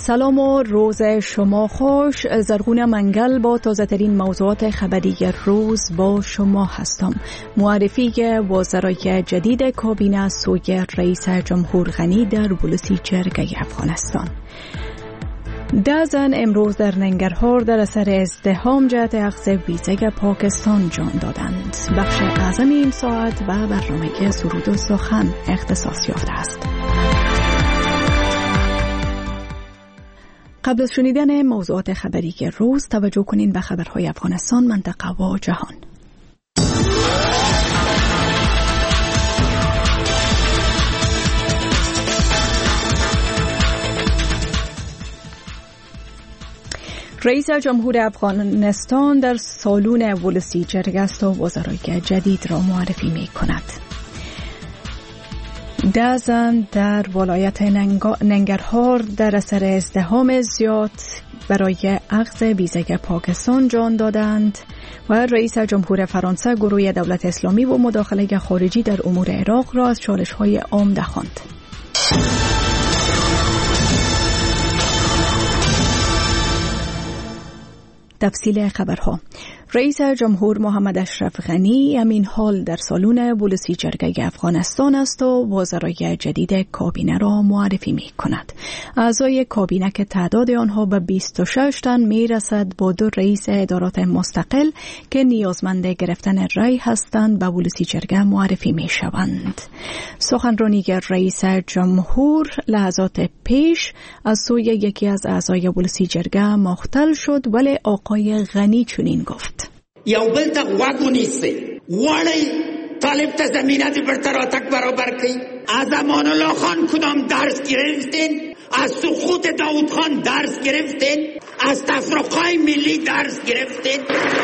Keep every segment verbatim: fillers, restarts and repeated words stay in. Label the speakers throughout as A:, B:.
A: سلام و روز شما خوش. زرغون منگل با تازه ترین موضوعات خبری روز با شما هستم. معرفی وزرای جدید کابینه سوی رئیس جمهور غنی در بلوچستان افغانستان. ده زن امروز در ننگرهار در اثر ازدحام جهت اخذ ویزای پاکستان جان دادند. بخش اعظم این ساعت و برنامه سرود و سخن اختصاص یافته است. قبل از شنیدن موضوعات خبری روز توجه کنین به خبرهای افغانستان، منطقه و جهان. رئیس جمهور افغانستان در سالن ولسی جرگه است و وزرای جدید را معرفی می کند. ده زن در ولایت ننگرهار در اثر ازدحام زیاد برای اخذ ویزای پاکستان جان دادند و رئیس جمهور فرانسه گروه دولت اسلامی و مداخله خارجی در امور عراق را از چالش‌های عمده خواند. تفصیل خبرها. رئیس جمهور محمد اشرف غنی همین حال در سالن بلوسی جرگه افغانستان است و وزرای جدید کابینه را معرفی می کند. اعضای کابینه که تعداد آنها به بیست و شش تن می رسد با دو رئیس ادارات مستقل که نیازمند گرفتن رای هستند به بلوسی جرگه معرفی می شوند. سخنرانی رئیس جمهور لحظات پیش از سوی یکی از اعضای بلوسی جرگه مختل شد، ولی آقای غنی چنین گفت:
B: یو بل ته غوږ نیسئ، غواړئ طالب ته زمینه د برتراتک برابر کړئ. از امان الله خان کدام درس گرفتین؟ از سقوط داود خان درس گرفتین؟ از تفرقه ملی درس گرفتین؟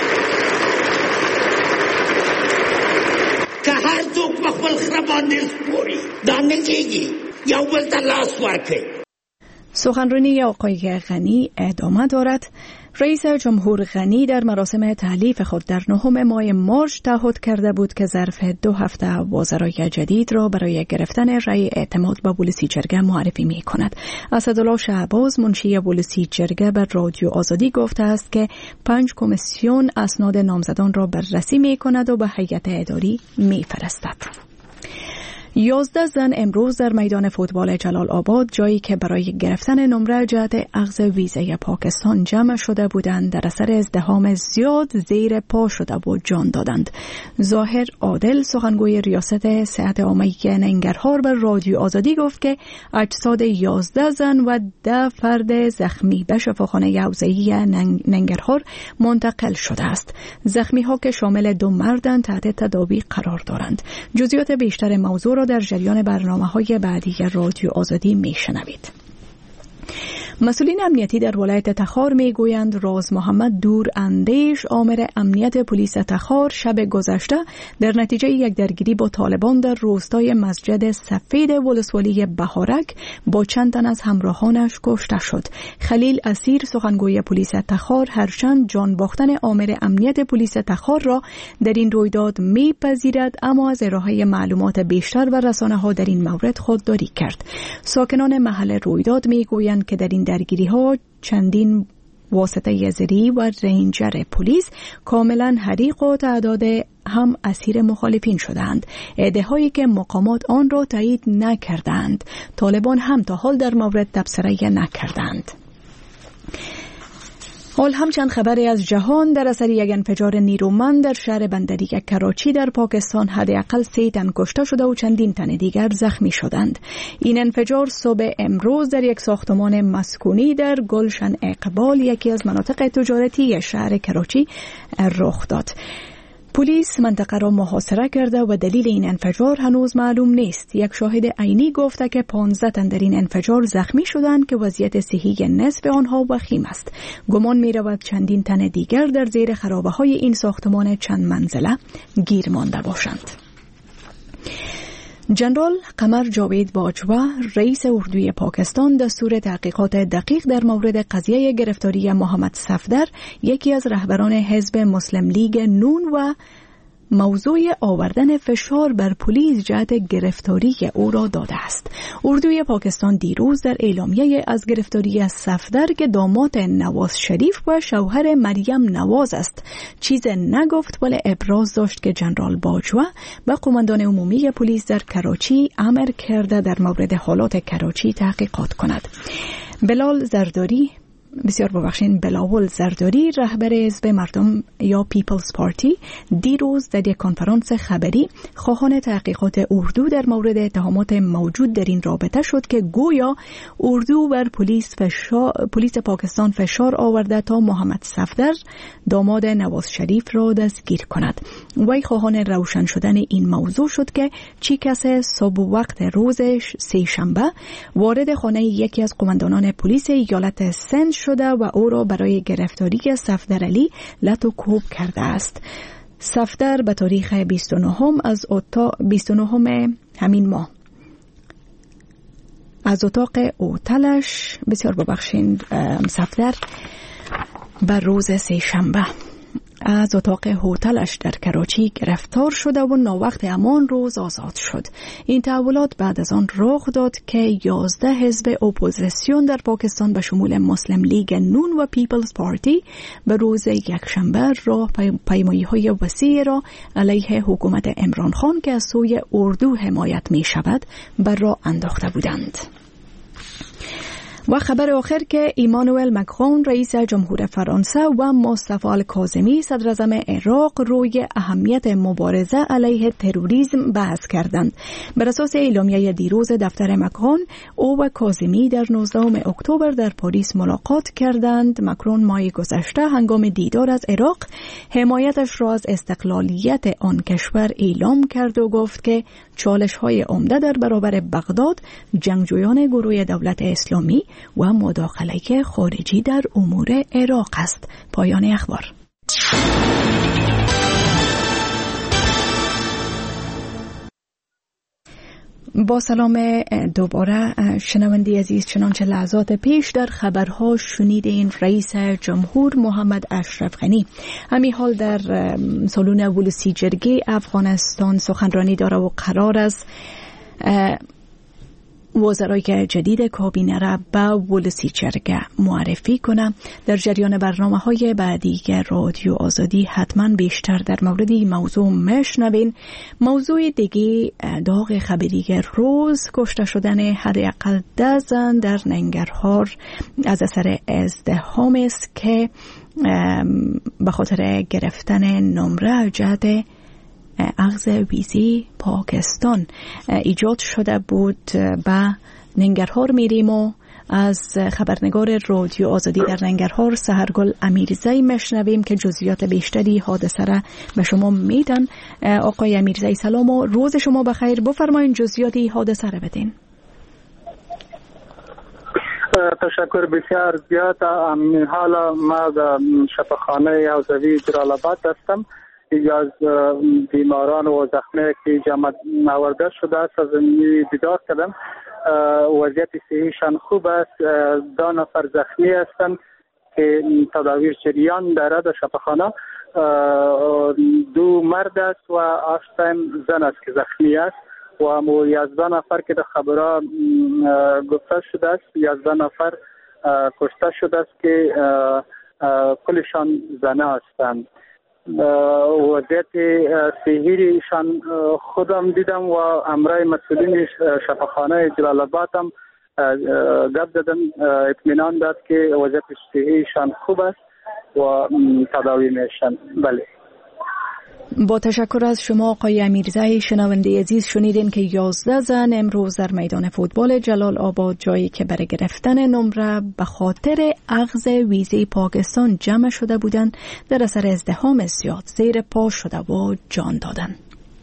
B: که هر څوک په خپل خره باندې سپوري، دا نه کېږي. یو بل ته لاس ورکړئ.
A: سخنرانی آقای غنی ادامه دارد. رئیس جمهور غنی در مراسم تحلیف خود در نهم ماه مارس تعهد کرده بود که ظرف دو هفته وزرای جدید را برای گرفتن رأی اعتماد به بلوسی جرگه معرفی می کند. اسدالله شهباز منشی بلوسی جرگه به رادیو آزادی گفته است که پنج کمیسیون اسناد نامزدان را بررسی می کند و به هیئت اداری می فرستد. یازده زن امروز در میدان فوتبال جلال آباد، جایی که برای گرفتن نمره جهت اخذ ویزای پاکستان جمع شده بودند، در اثر ازدحام زیاد زیر پا شده و جان دادند. ظاهر عادل سخنگوی ریاست صحت عامه ننگرهار به رادیو آزادی گفت که اجساد یازده زن و ده فرد زخمی به شفاخانه حوزه‌ای ننگرهار منتقل شده است. زخمی ها که شامل دو مردند تحت تداوی قرار دارند. جزئیات بیشتر موضوع را در جریان برنامه‌های بعدی رادیو آزادی میشنوید. مسئولین امنیتی در ولایت تخار میگویند راز محمد دور اندیش آمر امنیت پلیس تخار شب گذشته در نتیجه یک درگیری با طالبان در روستای مسجد سفید ولسوالی بهارک با چند تن از همراهانش کشته شد. خلیل اسیر سخنگوی پلیس تخار هرچند جان باختن آمر امنیت پلیس تخار را در این رویداد میپذیرد، اما از ارائه معلومات بیشتر و رسانه‌ها در این مورد خودداری کرد. ساکنان محل رویداد میگویند که در این درگیری ها چندین واسطه زری و رینجر پلیس کاملا حریق و تعداد هم اسیر مخالفین شدند. عده‌هایی که مقامات آن را تایید نکردند. طالبان هم تا حال در مورد تبصره نکردند. حال هم چند خبری از جهان. در اثر یک انفجار نیرومند در شهر بندری کراچی در پاکستان حداقل سه تن کشته شده و چندین تن دیگر زخمی شدند. این انفجار صبح امروز در یک ساختمان مسکونی در گلشن اقبال، یکی از مناطق تجارتی شهر کراچی، رخ داد. پلیس منطقه را محاصره کرده و دلیل این انفجار هنوز معلوم نیست. یک شاهد عینی گفته که پانزده تن در این انفجار زخمی شدند که وضعیت صحی نصف آنها وخیم است. گمان می رود چندین تن دیگر در زیر خرابه های این ساختمان چند منزله گیر مانده باشند. جنرال قمر جاوید باجوه رئیس اردوی پاکستان دستور تحقیقات دقیق در مورد قضیه گرفتاری محمد صفدر، یکی از رهبران حزب مسلم لیگ نون و موضوع آوردن فشار بر پلیس جهت گرفتاری او را داده است. اردوی پاکستان دیروز در اعلامیه از گرفتاری از صفدر که داماد نواز شریف و شوهر مریم نواز است چیز نگفت، ولی ابراز داشت که جنرال باجوا و قماندان عمومی پلیس در کراچی امر کرده در مورد حالات کراچی تحقیقات کند. بلال زرداری بسیار ببخشین بلاول زرداری رهبر حزب مردم یا پیپلز پارتی دیروز در یک کنفرانس خبری خواهان تحقیقات اردو در مورد اتهامات موجود در این رابطه شد که گویا اردو بر پلیس فشار پلیس پاکستان فشار آورده تا محمد صفدر داماد نواز شریف را دستگیر کند. وی خواهان روشن شدن این موضوع شد که چی کسی صبح وقت روز سه شنبه وارد خانه یکی از قماندانان پلیس ایالت سند شده و او را برای گرفتاری صفدر علی لط و کوب کرده است. صفدر به تاریخ بیست و نه از اتاق بیست و نه همین ماه از اتاق اوتلش بسیار ببخشید صفدر بر روز سه شنبه از اتاق هتلش در کراچی گرفتار شده و ناوقت همان روز آزاد شد. این تحولات بعد از آن رخ داد که یازده حزب اپوزیسیون در پاکستان به شمول مسلم لیگ نون و پیپلز پارتی به روز یکشنبه راه پیمایی های وسیع را علیه حکومت عمران خان که از سوی اردو حمایت می شود بر راه انداخته بودند. و خبر آخر که ایمانوئل مکرون رئیس جمهور فرانسه و مصطفی الکاظمی صدر اعظم عراق روی اهمیت مبارزه علیه تروریسم بحث کردند. بر اساس اعلامیه دیروز دفتر مکرون، او و کاظمی در نوزدهم اکتبر در پاریس ملاقات کردند. مکرون ماه گذشته هنگام دیدار از عراق حمایتش را از استقلالیت آن کشور اعلام کرد و گفت که چالش‌های عمده در برابر بغداد جنگجویان گروه دولت اسلامی و مداخله خارجی در امور عراق است. پایان اخبار. با سلام دوباره شنوندی عزیز، چنانچه لحظات پیش در خبرها شنیدین رئیس جمهور محمد اشرف غنی همین حال در سالن ولسی جرگه افغانستان سخنرانی داره و قرار است وزرای جدید کابینه را به ولسی جرگه معرفی کنم. در جریان برنامه های بعدی که رادیو آزادی حتما بیشتر در مورد این موضوع مشنوین. موضوع دیگه داغ خبری روز کشته شدن حداقل ده زن در ننگرهار از اثر ازدحام است که به خاطر گرفتن نمره جهت اخذ ویزی پاکستان ایجاد شده بود. به ننگرهار میریم و از خبرنگار رادیو آزادی در ننگرهار سحرگل امیرزی مشنویم که جزئیات بیشتری حادثه را به شما میدن. آقای امیرزی سلام و روز شما بخیر. بفرمایید جزئیات حادثه را بدین.
C: تشکر بسیار زیاد. حالا ما در شفاخانه حوزوی جلال‌آباد هستم. یکی از بیماران و زخمی که جمع آورده شده است از دیدار کردم. وضعیت صحیشان خوب است. دو نفر زخمی هستند که تداوی جریان دارد در شفاخانه. دو مرد است و هشت زن است که زخمی است و مو یازده نفر که در خبرها گفته شده است یازده نفر کشته شده است که کلشان زنه هستند. وضعیت صحیحشان خودم دیدم و امرای مسئولین شفاخانه جلال‌آباد هم گپ زدم، اطمینان داد که وضعیت صحیحشان خوب است و تداوی میشن. بله.
A: با تشکر از شما آقای امیرزی. شنونده عزیز شنیدین که یازده زن امروز در میدان فوتبال جلال آباد جایی که برای گرفتن نمره به خاطر اخذ ویزه پاکستان جمع شده بودند در اثر ازدحام زیاد زیر پا شده و جان دادن.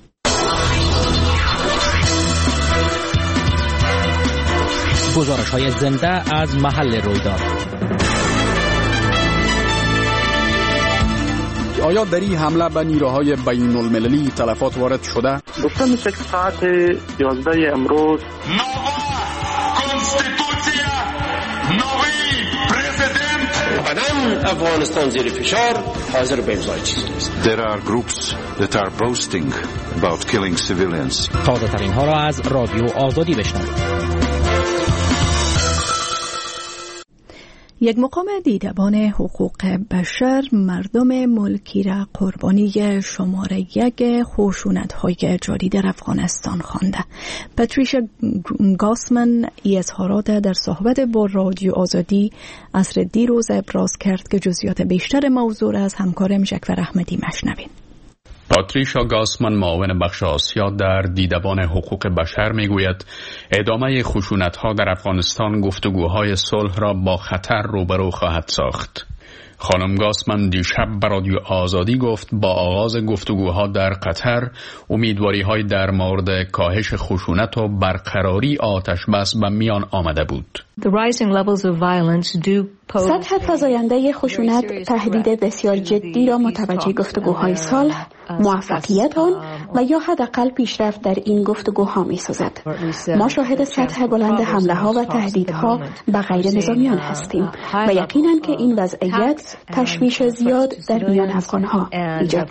D: گزارش های زنده از محل رویداد.
E: آیا در این حمله به نیروهای بین المللی تلفات وارد شده؟
C: گفته میشه که ساعت یازده امروز
F: نووا کنستیتوسیا نوی پرزیدنت
B: آدم
F: افغانستان زیر فشار حاضر به امضای چیزی است.
G: There are groups that are boasting about killing civilians.
D: تازه ترین ها را از رادیو آزادی بشنوید.
A: یک مقام دیدبان حقوق بشر مردم ملکی را قربانی شماره یک خشونت‌های جاری در افغانستان خوانده. پاتریشا گاسمن این اظهارات در صحبت با رادیو آزادی عصر دیروز ابراز کرد که جزئیات بیشتر موضوع از همکارم جعفر احمدی مشنویم.
E: پاتریشا گاسمن معاون بخش آسیا در دیدبان حقوق بشر میگوید ادامه خشونت‌ها در افغانستان گفتگوهای صلح را با خطر روبرو خواهد ساخت. خانم گاسمن دیشب به رادیو آزادی گفت با آغاز گفتگوها در قطر امیدواری‌های در مورد کاهش خشونت و برقراری آتش بس به میان آمده بود.
H: سطح فزاینده خشونت تهدید بسیار جدی را متوجه گفتگوهای صلح، موفقیت آن و یا حداقل پیشرفت در این گفتگوها می‌سازد. ما شاهد سطح بلند حمله‌ها و تهدیدها به غیر نظامیان هستیم و یقیناً که این وضعیت تشویش زیاد در میان افغان‌ها ایجاد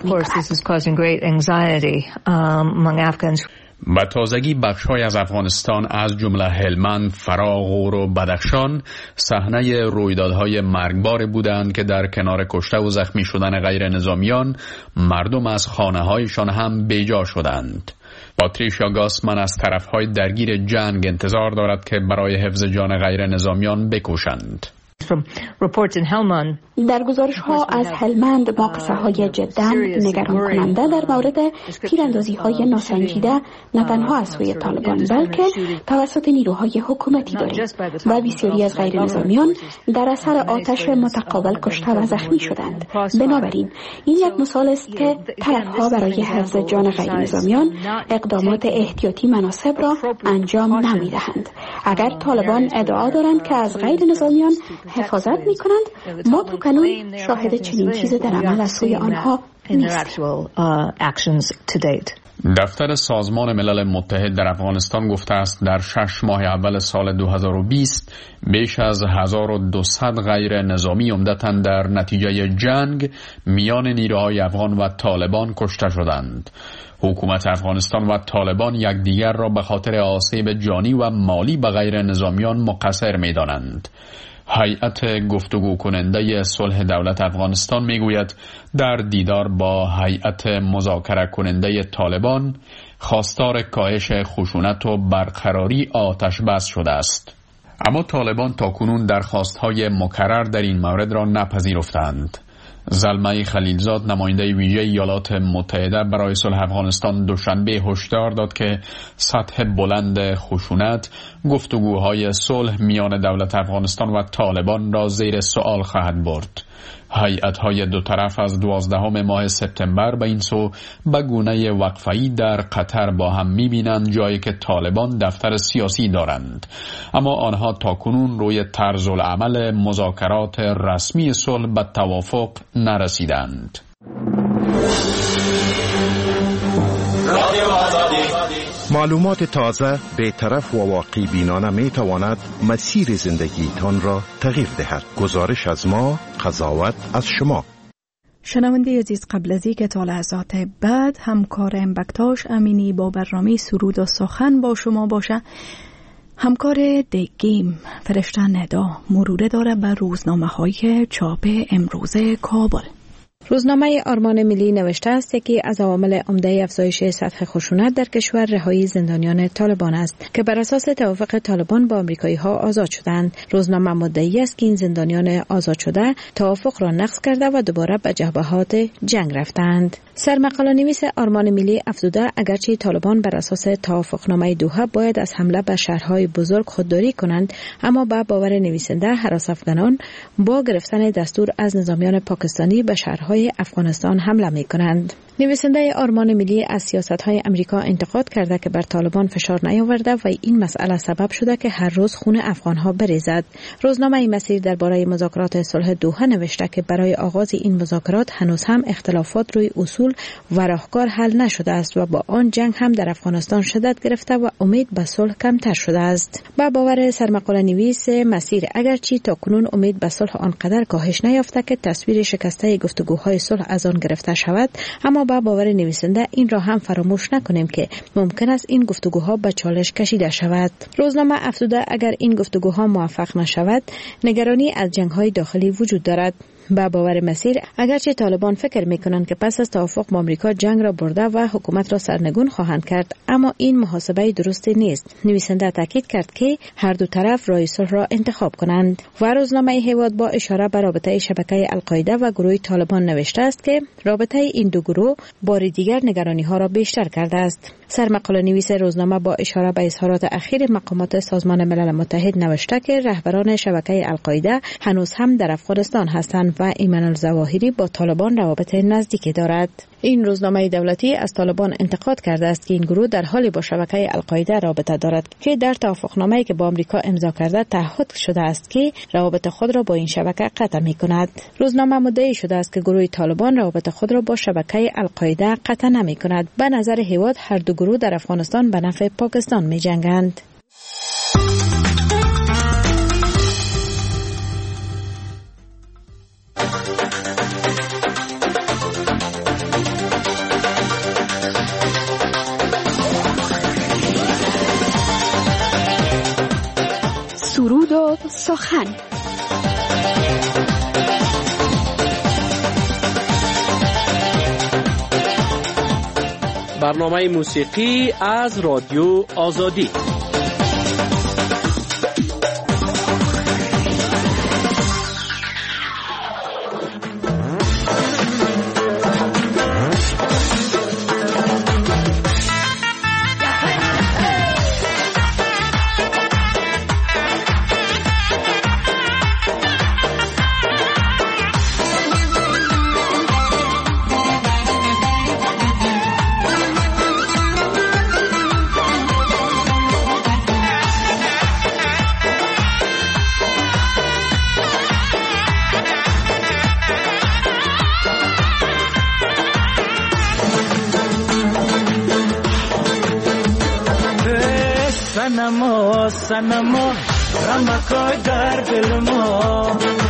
H: می‌کند.
E: و تازگی بخش‌های از افغانستان از جمله هلمند، فراه، غور و بدخشان صحنه رویدادهای مرگبار بودند که در کنار کشته و زخمی شدن غیر نظامیان مردم از خانه‌هایشان هم بیجا شدند. پاتریشا گاسمن از طرف‌های درگیر جنگ انتظار دارد که برای حفظ جان غیر نظامیان بکوشند.
H: در گزارش ها از هلمند ما قصه های جدا نگران کننده در مورد تیراندازی های ناسنجیده نه تنها از سوی طالبان بلکه توسط نیروهای حکومتی داریم و بسیاری از غیر نظامیان در اثر آتش متقابل کشته و زخمی شدند. بنابراین این یک مثال است که طرفها برای حفظ جان غیر نظامیان اقدامات احتیاطی مناسب را انجام نمی دهند. اگر طالبان ادعا دارند که از غیر نظامیان حفاظت می کنند، ما تو کنون شاهد چنین چیز در عمل از سوی آنها نیستیم.
E: دفتر سازمان ملل متحد در افغانستان گفته است در شش ماه اول سال دو هزار و بیست بیش از هزار و دویست غیر نظامی عمدتاً در نتیجه جنگ میان نیروهای افغان و طالبان کشته شدند. حکومت افغانستان و طالبان یکدیگر را به خاطر آسیب جانی و مالی به غیر نظامیان مقصر می‌دانند. هیئت گفتگو کننده صلح دولت افغانستان میگوید در دیدار با هیئت مذاکره کننده طالبان خواستار کاهش خشونت و برقراری آتش بس شده است. اما طالبان تاکنون درخواست‌های مکرر در این مورد را نپذیرفتند. زلمه خلیلزاد نماینده ویژه ایالات متحده برای صلح افغانستان دوشنبه هشدار داد که سطح بلند خشونت گفتگوهای صلح میان دولت افغانستان و طالبان را زیر سوال خواهد برد. هیئت‌های دو طرف از دوازدهم ماه سپتامبر به این سو به گونه وقفه‌ای در قطر با هم می‌بینند، جایی که طالبان دفتر سیاسی دارند، اما آنها تاکنون روی طرز العمل مذاکرات رسمی صلح به توافق نرسیدند.
G: معلومات تازه، بی‌طرف و واقعی بینانه می تواند مسیر زندگیتان را تغییر دهد. گزارش از ما، قضاوت از شما.
A: شنونده عزیز، قبل از اینکه تا لحظات بعد همکارم بکتاش امینی با برنامه سرود و سخن با شما باشه، همکار دگیم فرشته ندا مروره داره بر روزنامه های چاپ امروز کابل.
I: روزنامه آرمان ملی نوشته است یکی از عوامل عمده افزایش سطح خشونت در کشور رهایی زندانیان طالبان است که بر اساس توافق طالبان با آمریکایی‌ها آزاد شدند. روزنامه مدعی است که این زندانیان آزاد شده توافق را نقض کرده و دوباره به جبهات جنگ رفتند. سرمقاله نویس آرمان ملی افزوده اگرچه طالبان بر اساس توافقنامه دوحه باید از حمله به شهرهای بزرگ خودداری کنند، اما با باور نویسنده هراس افغانان با گرفتن دستور از نظامیان پاکستانی به شهرهای افغانستان حمله می کنند. نویسنده آرمان ملی از سیاست‌های امریکا انتقاد کرده که بر طالبان فشار نیاورده و این مسئله سبب شده که هر روز خون افغان‌ها بریزد. روزنامه مسیر درباره مذاکرات صلح دوحه نوشته که برای آغاز این مذاکرات هنوز هم اختلافات روی اصول صلح و راهکار حل نشده است و با آن جنگ هم در افغانستان شدت گرفته و امید به صلح کمتر شده است. با باور سرمقاله نویس مسیر، اگرچه تا کنون امید به صلح آنقدر کاهش نیافته که تصویر شکسته گفتگوهای صلح از آن گرفته شود، اما با باور نویسنده این را هم فراموش نکنیم که ممکن است این گفتگوها به چالش کشیده شود. روزنامه افزوده اگر این گفتگوها موفق نشود، نگرانی از جنگ‌های داخلی وجود دارد. با باور مسیر، اگرچه طالبان فکر میکنند که پس از توافق با آمریکا جنگ را برده و حکومت را سرنگون خواهند کرد، اما این محاسبه درستی نیست. نویسنده تاکید کرد که هر دو طرف راه صلح را انتخاب کنند. و روزنامه هیواد با اشاره به رابطه شبکه القاعده و گروه طالبان نوشته است که رابطه این دو گروه بار دیگر نگرانی ها را بیشتر کرده است. سرمقاله نویس روزنامه با اشاره به اظهارات اخیر مقامات سازمان ملل متحد نوشته که رهبران شبکه القاعده هنوز هم در افغانستان هستند و ایمن الظواهری با طالبان روابط نزدیکی دارد. این روزنامه دولتی از طالبان انتقاد کرده است که این گروه در حالی با شبکه القاعده رابطه دارد که در توافقنامه‌ای که با آمریکا امضا کرده تعهد شده است که روابط خود را با این شبکه قطع می‌کند. روزنامه مدعی شده است که گروه طالبان روابط خود را با شبکه القاعده قطع نمی‌کند. به نظر هیواد هر دو گروه در افغانستان به نفع پاکستان می‌جنگند.
H: سرود و سخن.
D: برنامه موسیقی از رادیو آزادی.
J: سنما سنما رمکای در دل ما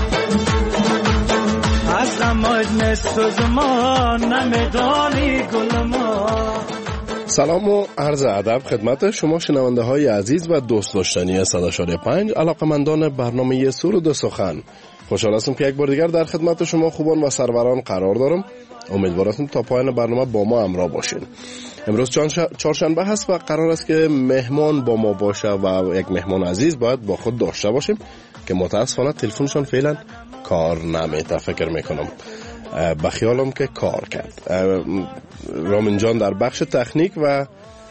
J: از اماج نسوز ما نمیدانی گل ما.
K: سلام و عرض ادب خدمت شما شنونده های عزیز و دوست داشتنی صد و چهار و پنج علاقمندان برنامه سرود و سخن. خوشحال هستم که یک بار دیگر در خدمت شما خوبان و سروران قرار دارم. امیدوارم تا پایان برنامه با ما همراه باشین. امروز چهارشنبه هست و قرار است که مهمان با ما باشه و یک مهمان عزیز باید با خود داشته باشیم که متاسفانه تلفنشون فعلا کار نمیته. فکر میکنم به خیالم که کار کرد. رامین جان در بخش تکنیک و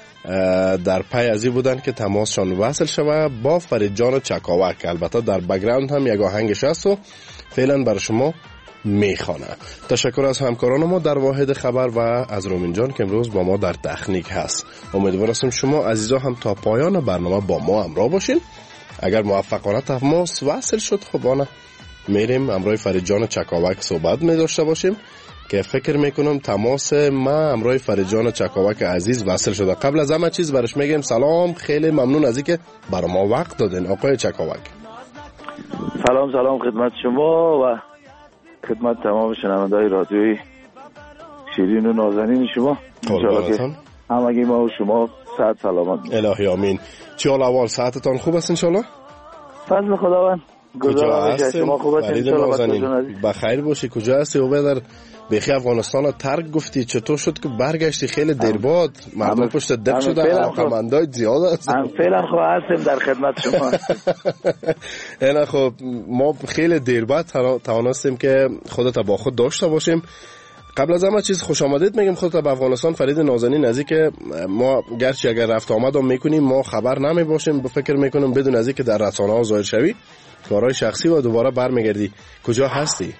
K: در پی ازی بودن که تماسشان وصل شوه با فرید جان چکاوک. البته در بک‌گراند هم یک آهنگش هست و فعلا بر شما میخوانه. تشکر از همکاران ما در واحد خبر و از رومین جان که امروز با ما در تکنیک هست. امیدوارم شما عزیزا هم تا پایان برنامه با ما همراه باشین. اگر موفقانه تماس وصل شد خب آنه میریم امروی فرید جان چکاوک صحبت می داشته باشیم که فکر میکنم تماس ما امروی فرید جان چکاوک عزیز وصل شده. قبل از همه چیز برش میگم سلام، خیلی ممنون از اینکه برای ما وقت دادین آقای چکاوک.
L: سلام سلام خدمت شما و خدمت تمام شنونده‌های رادیوی شیرین و نازنین شما. انشاءالله همگی ما و شما صحت سلامت.
K: الهی آمین. چه حال احوال؟ صحتتان خوب است انشاءالله؟
L: فضل خداوند.
K: کجا هستین؟ شما خوب هستین انشاءالله؟ بخیر باشی. کجا هستی؟ او در بخی افغانستان رو ترک گفتی، چطور شد که برگشتی؟ خیلی دیر بعد مردم پشت دق شدن، علاقمندای زیاد هستن.
L: فعلا خب هستیم در خدمت شما.
K: اینا خب ما خیلی دیر بعد توانستیم که خودت با خود داشته باشیم. قبل از همه چیز خوش آمدید میگم خودت به افغانستان فرید نازنین. از اینکه ما گرچه اگر رفت آمد هم میکنیم ما خبر نمی باشیم، فکر میکنم بدون از اینکه در رسانه ها ظاهر شوی کارهای شخصی و دوباره برمیگردی. کجا هستی؟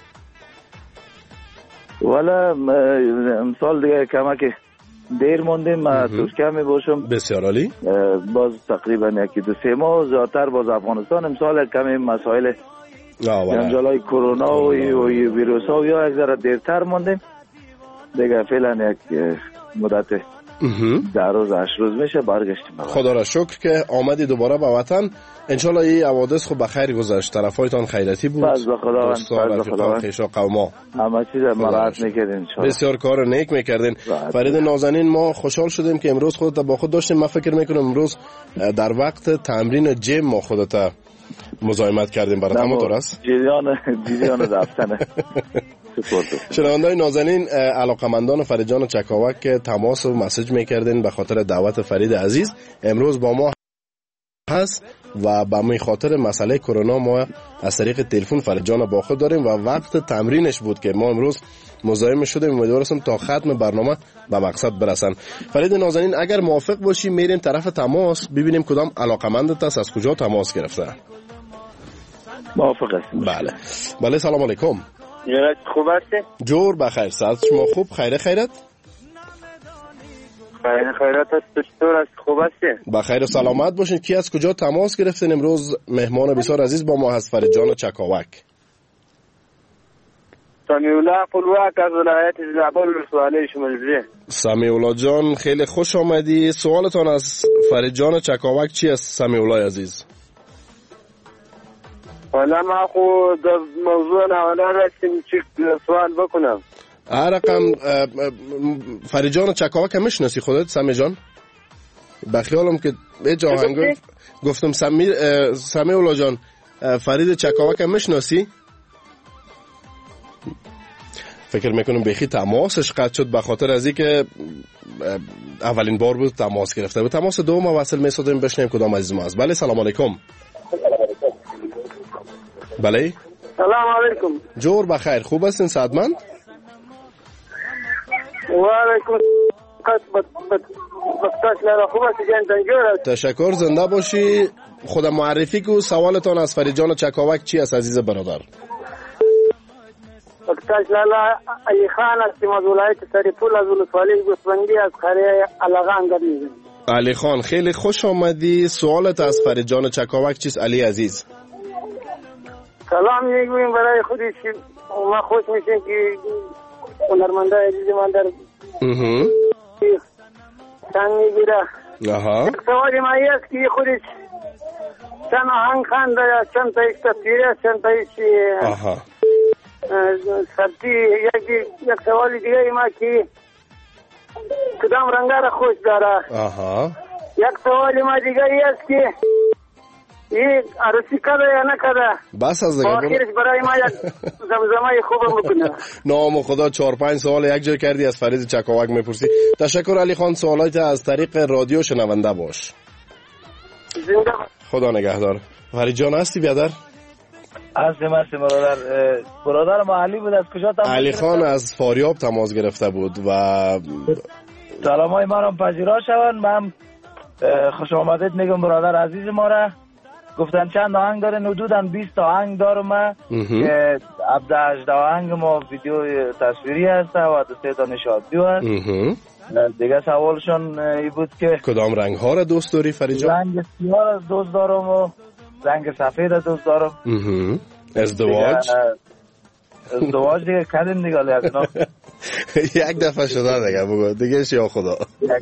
L: والا امسال دیگه کمک دیر موندیم. ترکیه می باشم.
K: بسیار عالی.
L: باز تقریبا یکی دو سه ماه زیادتر باز افغانستان. امسال کمی مسائل جنجالای کرونا و ویروس ها یا یک ذره دیرتر موندیم دیگه فعلا یک مدت در روز هشت روز میشه برگشتیم.
K: خدا را شکر که آمدی دوباره به وطن. انشالله این حوادث خب بخیر گذشت. طرفایتان خیرتی بود.
L: فضل خداوند، فضل خداوند.
K: خیشا قوما
L: همه چیز مراعات میکردین انشالله.
K: بسیار کار نیک میکردین. فرید نازنین، ما خوشحال شدیم که امروز خودت با خود داشتیم. من فکر میکنم امروز در وقت تمرین جیم ما خودت مزاحمت کردیم. برات هم درست؟
L: جریان جریان رفتنه.
K: شنونده‌های نازنین، علاقمندان فرید جان چکاوک که تماس و مسیج میکردین به خاطر دعوت فرید عزیز، امروز با ما هست و به همین خاطر مسئله کرونا ما از طریق تلفن فرید جان با خود داریم و وقت تمرینش بود که ما امروز مزاحم شدیم. امیدوارم تا ختم برنامه به مقصد برسن. فرید نازنین، اگر موافق باشی میریم طرف تماس ببینیم کدام علاقمندت است، از کجا تماس گرفته.
L: موافق هستم.
K: بله بله. سلام علیکم.
M: یعنی خوب هستی؟
K: جور بخیر. ساعت شما خوب؟ خیره خیرت؟
M: خیره خیرت هست. چطور است؟ خوب هستی؟
K: بخیر و سلامت باشین. کی از کجا تماس گرفتین؟ امروز مهمان بسیار عزیز با ما هست، فرید جان چکاوک.
M: سمیع الله قلوک از ولایت زابل ولسوالی شمالی.
K: سمیع الله جان خیلی خوش آمدی. سوالتان از فرید جان چکاوک چی است سمیع الله عزیز؟
M: حالا ما خو در موضوع نوالا رسیم چی سوال بکنم.
K: هر رقم فرید جان چکاوک میشناسی خودت سمیع جان؟ بخیالم که به جا هنگو گفتم سمیع سمیع الله جان فرید چکاوک میشناسی؟ فکر میکنم بخی تماسش قطع شد به خاطر از اینکه اولین بار بود تماس گرفته بود. تماس دوم وصل میسادیم بشنیم کدام عزیز ما است. بله سلام علیکم. بله
M: سلام علیکم.
K: جور بخیر. خوب هستین سعدمند؟
M: و علیکم
K: تشکر. زنده باشی. خودم معرفی کو. سوالتان از فرید جان چکاوک چی است عزیز برادر؟
M: اکتاش لالا علی خان است از ولایت سریپول از ولسوالی گوسفندی از قریه علاقه انگرمیزم.
K: علی خان خیلی خوش آمدی. سوالت از فرید جان چکاوک چیست علی عزیز؟
M: سلام میگویم برای خودش. ما خوش میشیم که هنرمنده عزیز من در سنگ میگیره. یک سوالی ما است که خودش چند آهنگ خانده یا چند تایش تصویره چند تایش سبتی. یک سوالی دیگه ما که کدام رنگه را خوش داره. یک سوالی ما دیگه است که این عروسی کده یا نکده.
K: بس از دیگه
M: آخرش برای ما یک زمزمه خوب میکنه.
K: نام خدا چهار پنج سوال یک جای کردی از فرید چکاوک میپرسی. تشکر علی خان. سوالات از طریق رادیو شنونده باش.
M: زنده
K: خدا نگهدار. فرید جان هستی بیادر؟
L: هستیم هستیم برادر. برادر ما علی بود. از کجا تماس
K: علی خان از فاریاب تماس گرفته بود و
L: سلام های ما را پذیرا شوند. من خوش آمدید میگم برادر عزیز ما را. گفتن چند آهنگ داره؟ حدوداً بیست آهنگ دارم من که هفده هجده آهنگ ما ویدیو تصویری هست و دو سه تا نشاطی هست. دیگه سوالشون ای بود که
K: کدام رنگ ها را دوست داری فرید جان؟
L: رنگ سیاه را دوست دارم و رنگ سفید را دوست دارم.
K: ازدواج؟
L: ازدواج دیگه کردیم دیگه لیتنا
K: یک دفعه شده دیگه بگو دیگه شیا خدا.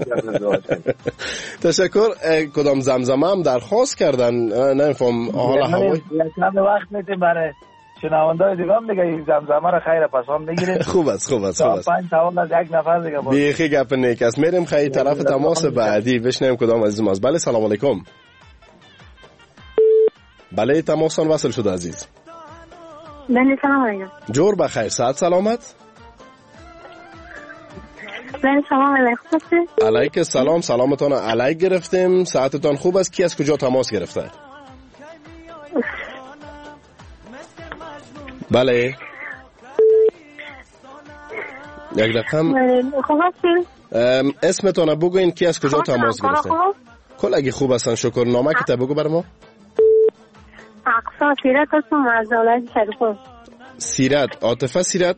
K: تشکر. کدام زمزمه هم درخواست کردن نمیفهم حالا هوای
L: چند وقت میتیم برای شنوندای دیگه هم دیگه این زمزمه رو خیر پسند بگیریم.
K: خوب است خوب است خوب است.
L: پنج سوال از یک نفر دیگه بود.
K: بیخی گپ نیک است. میریم خیلی طرف تماس بعدی بشنیم کدام عزیز ماست. بله سلام علیکم. بله تماسان وصل شده عزیز.
N: بله سلام علیکم.
K: جور بخیر. ساعت سلامت.
N: بله سلام علیکم.
K: علیک سلام. سلامتان علیک گرفتیم. ساعتتان خوب است. کی از کجا تماس گرفته؟ بله یک رقم.
N: خوب هستین؟
K: اسمتان بگوین کی از کجا تماس گرفته؟ کل اگه خوب هستن شکر. نامه که بگو بر ما.
N: اقصا سیرت هستم از ولایت سریپول.
K: سیرت عاطفه سیرت؟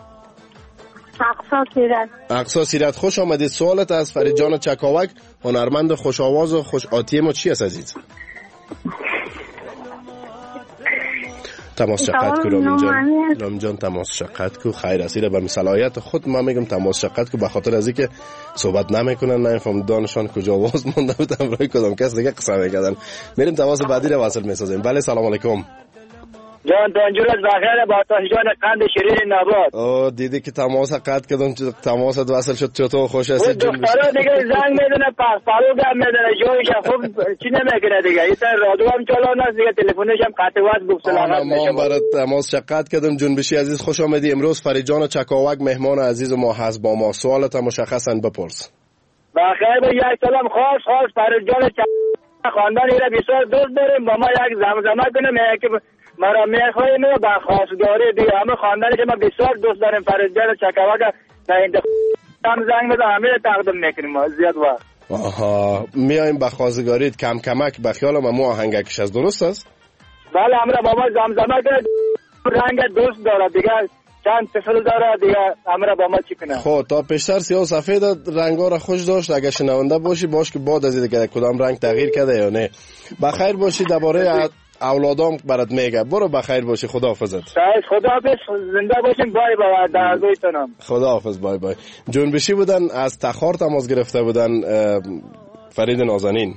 N: اقصا سیرت.
K: اقصا سیرت خوش آمدید. سوالت از فرید جان چکاوک هنرمند خوش آواز و خوش آتیه ما چی است عزیز؟ تماس شقت کو رامین جان. رامین جان تماس شقت کو. خیر اسیره به صلاحیت خود ما میگم تماس شقت کو، به خاطر از اینکه صحبت نمیکنن نمیفهم دانشان کجا واز مونده بود امروی کدام کس دیگه قصه میکردن. میریم تماس بعدی رو واصل میسازیم. بله سلام علیکم
O: جان دانجور از بخیر با جان قند شیرین نبات.
K: او دیدی که تماس قطع کردم، تماس وصل شد. چطور خوش هستی؟
O: دخترا دیگه زنگ میدونه پس پالو گم میدونه جویش خوب چی نمیکنه دیگه. این رادیو هم چالان است دیگه، تلفنش هم قطع وصل گفت سلامت
K: ما برات تماس شقت کردم. جنبشی عزیز خوش آمدی. امروز فریجان چکاوک مهمان عزیز ما هست با ما. سوالت مشخصا بپرس.
O: بخیر با یک سلام خاص خاص فریجان چکاوک خاندان ایره بسیار دوست داریم. با ما یک زمزمه کنه میگه که مرا میخوایم و با خواستگاری دیگه همه خاندانی که ما بسیار دوست داریم فریجان چکاوک در انتخاب هم زنگ بزن همه تقدیم میکنیم ما زیاد وقت.
K: آها میایم به خواستگاریت کم کمک به خیال ما مو آهنگکش از درست است؟
O: بله همراه با ما زمزمه کنه رنگ دوست داره دیگه چند طفل داره دیگه همراه با ما چی کنه.
K: خب تا پیشتر سیاه و سفید رنگا را خوش داشت. اگه شنونده باشی باش که بعد از این دیگه کدام رنگ تغییر کرده یا نه. بخیر باشی. درباره اولادام برات میگه. برو بخیر باشی. خداحافظت.
O: خداحافظ زنده باشین. بای بای در دویتونم.
K: خداحافظ بای بای. جنبشی بودن از تخار تماس گرفته بودن فرید نازنین.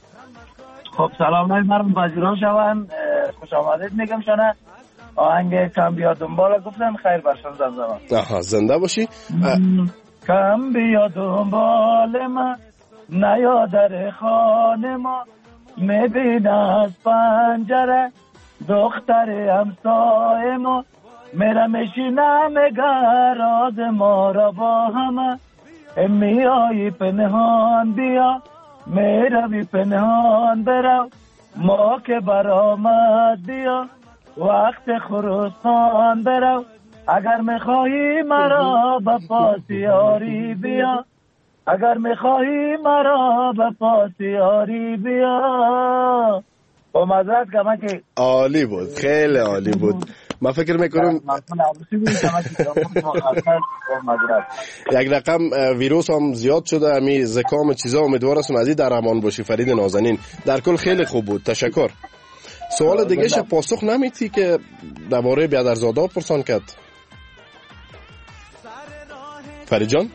P: خب سلام علیکم مردم پذیران شون. خوش آمدید میگم شونه. آهنگ کم بیا دنبال گفتن خیر برشان زمزمه.
K: آها زنده باشی.
P: کم بیا دنبال ما نیا در خانه ما میبین از پنجره دختر همسایه ما میره میشینه میگه راز ما را با همه میایی پنهان بیا میروی پنهان برو ما که برآمد بیا وقت خراسان برو اگر میخواهی مرا به پاسیاری بیا اگر میخواهی مرا به پاسیاری بیا. با مذارت کمان که
K: عالی بود. خیلی عالی بود. من فکر میکنم یک رقم ویروس هم زیاد شده امی زکام چیزا. امیدوارم از این در امان باشی فرید نازنین. در کل خیلی خوب بود. تشکر. سوال دیگه ش پاسخ نمیتی که درباره بیادرزاده پرسان کرد فرید جان؟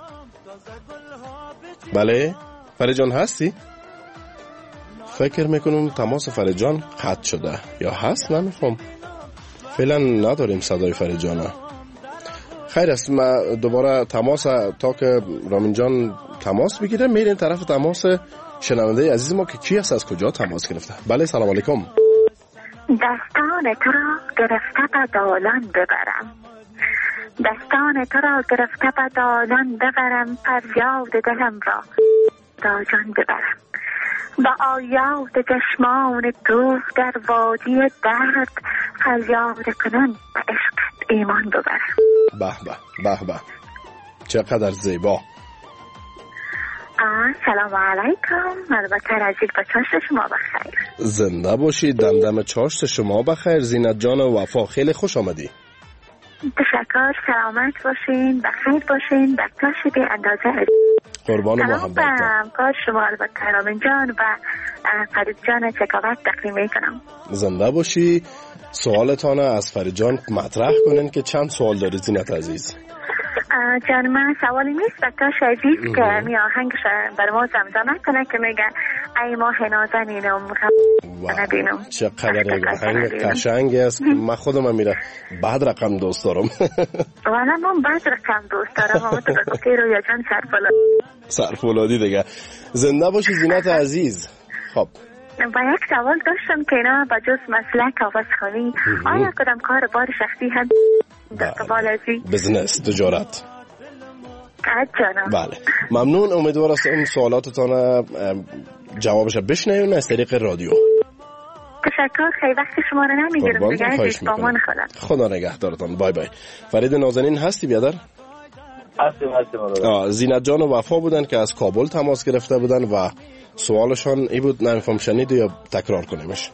K: بله فرید جان هستی؟ فکر میکنم تماس فرید جان قطع شده یا هست نمیفهم. فعلا نداریم صدای فرید جان. خیر است ما دوباره تماس تا که رامین جان تماس بگیره میریم طرف تماس شنونده عزیز ما که کی است از کجا تماس گرفته. بله سلام علیکم.
N: دستان تو را گرفته به دالان ببرم دستان تو را گرفته به دالان ببرم فریاد دلم را تا جان ببرم با آیات چشمان دوست در وادی درد فریاد کنان به عشقت ایمان ببرم.
K: به به به به چقدر زیبا.
N: سلام علیکم. البته عزیز با چاشت شما بخیر.
K: زنده باشی. دمدم چاشت شما بخیر. زینت جان و وفا خیلی خوش آمدی.
N: تشکر. سلامت باشین بخیر باشین بکتاش بی اندازه.
K: قربان محبتتون.
N: کار شما البته رامین جان و فرید جان چکاوک تقدیم میکنم.
K: زنده باشی. سوالتان از فرید جان مطرح کنین که چند سوال داری زینت عزیز.
N: جان من سوالی نیست بکتاش عزیز که می آهنگش بر ما زمزمه کنه که میگن ای ماه نازنینم ندینم.
K: چقدر آهنگ قشنگی است. من خودم میره بعد رقم دوست دارم.
N: والا من بعد رقم دوست دارم. اما تو بگو که رویا جان سرفولادی
K: سرفولادی دیگه. زنده باشی زینت عزیز. خب
N: و یک سوال داشتم که اینا با جز مسلک آواز خانی آیا کدام کار بار شخصی هم در قبال ازی؟
K: بزنس تجارت.
N: جانم.
K: بله ممنون. امیدوار هستم سوالاتتان جوابش بشنوین از طریق رادیو.
N: تشکر. خیلی وقت شما رو نمیگیرم دیگه. عزیز بامان خدا.
K: خدا نگهدارتان. بای بای. فرید نازنین هستی بیادر؟
P: هستیم هستیم.
K: زینت جان و وفا بودن که از کابل تماس گرفته بودن و سوالشان ای بود. نمیفهم شنید یا تکرار کنیمش؟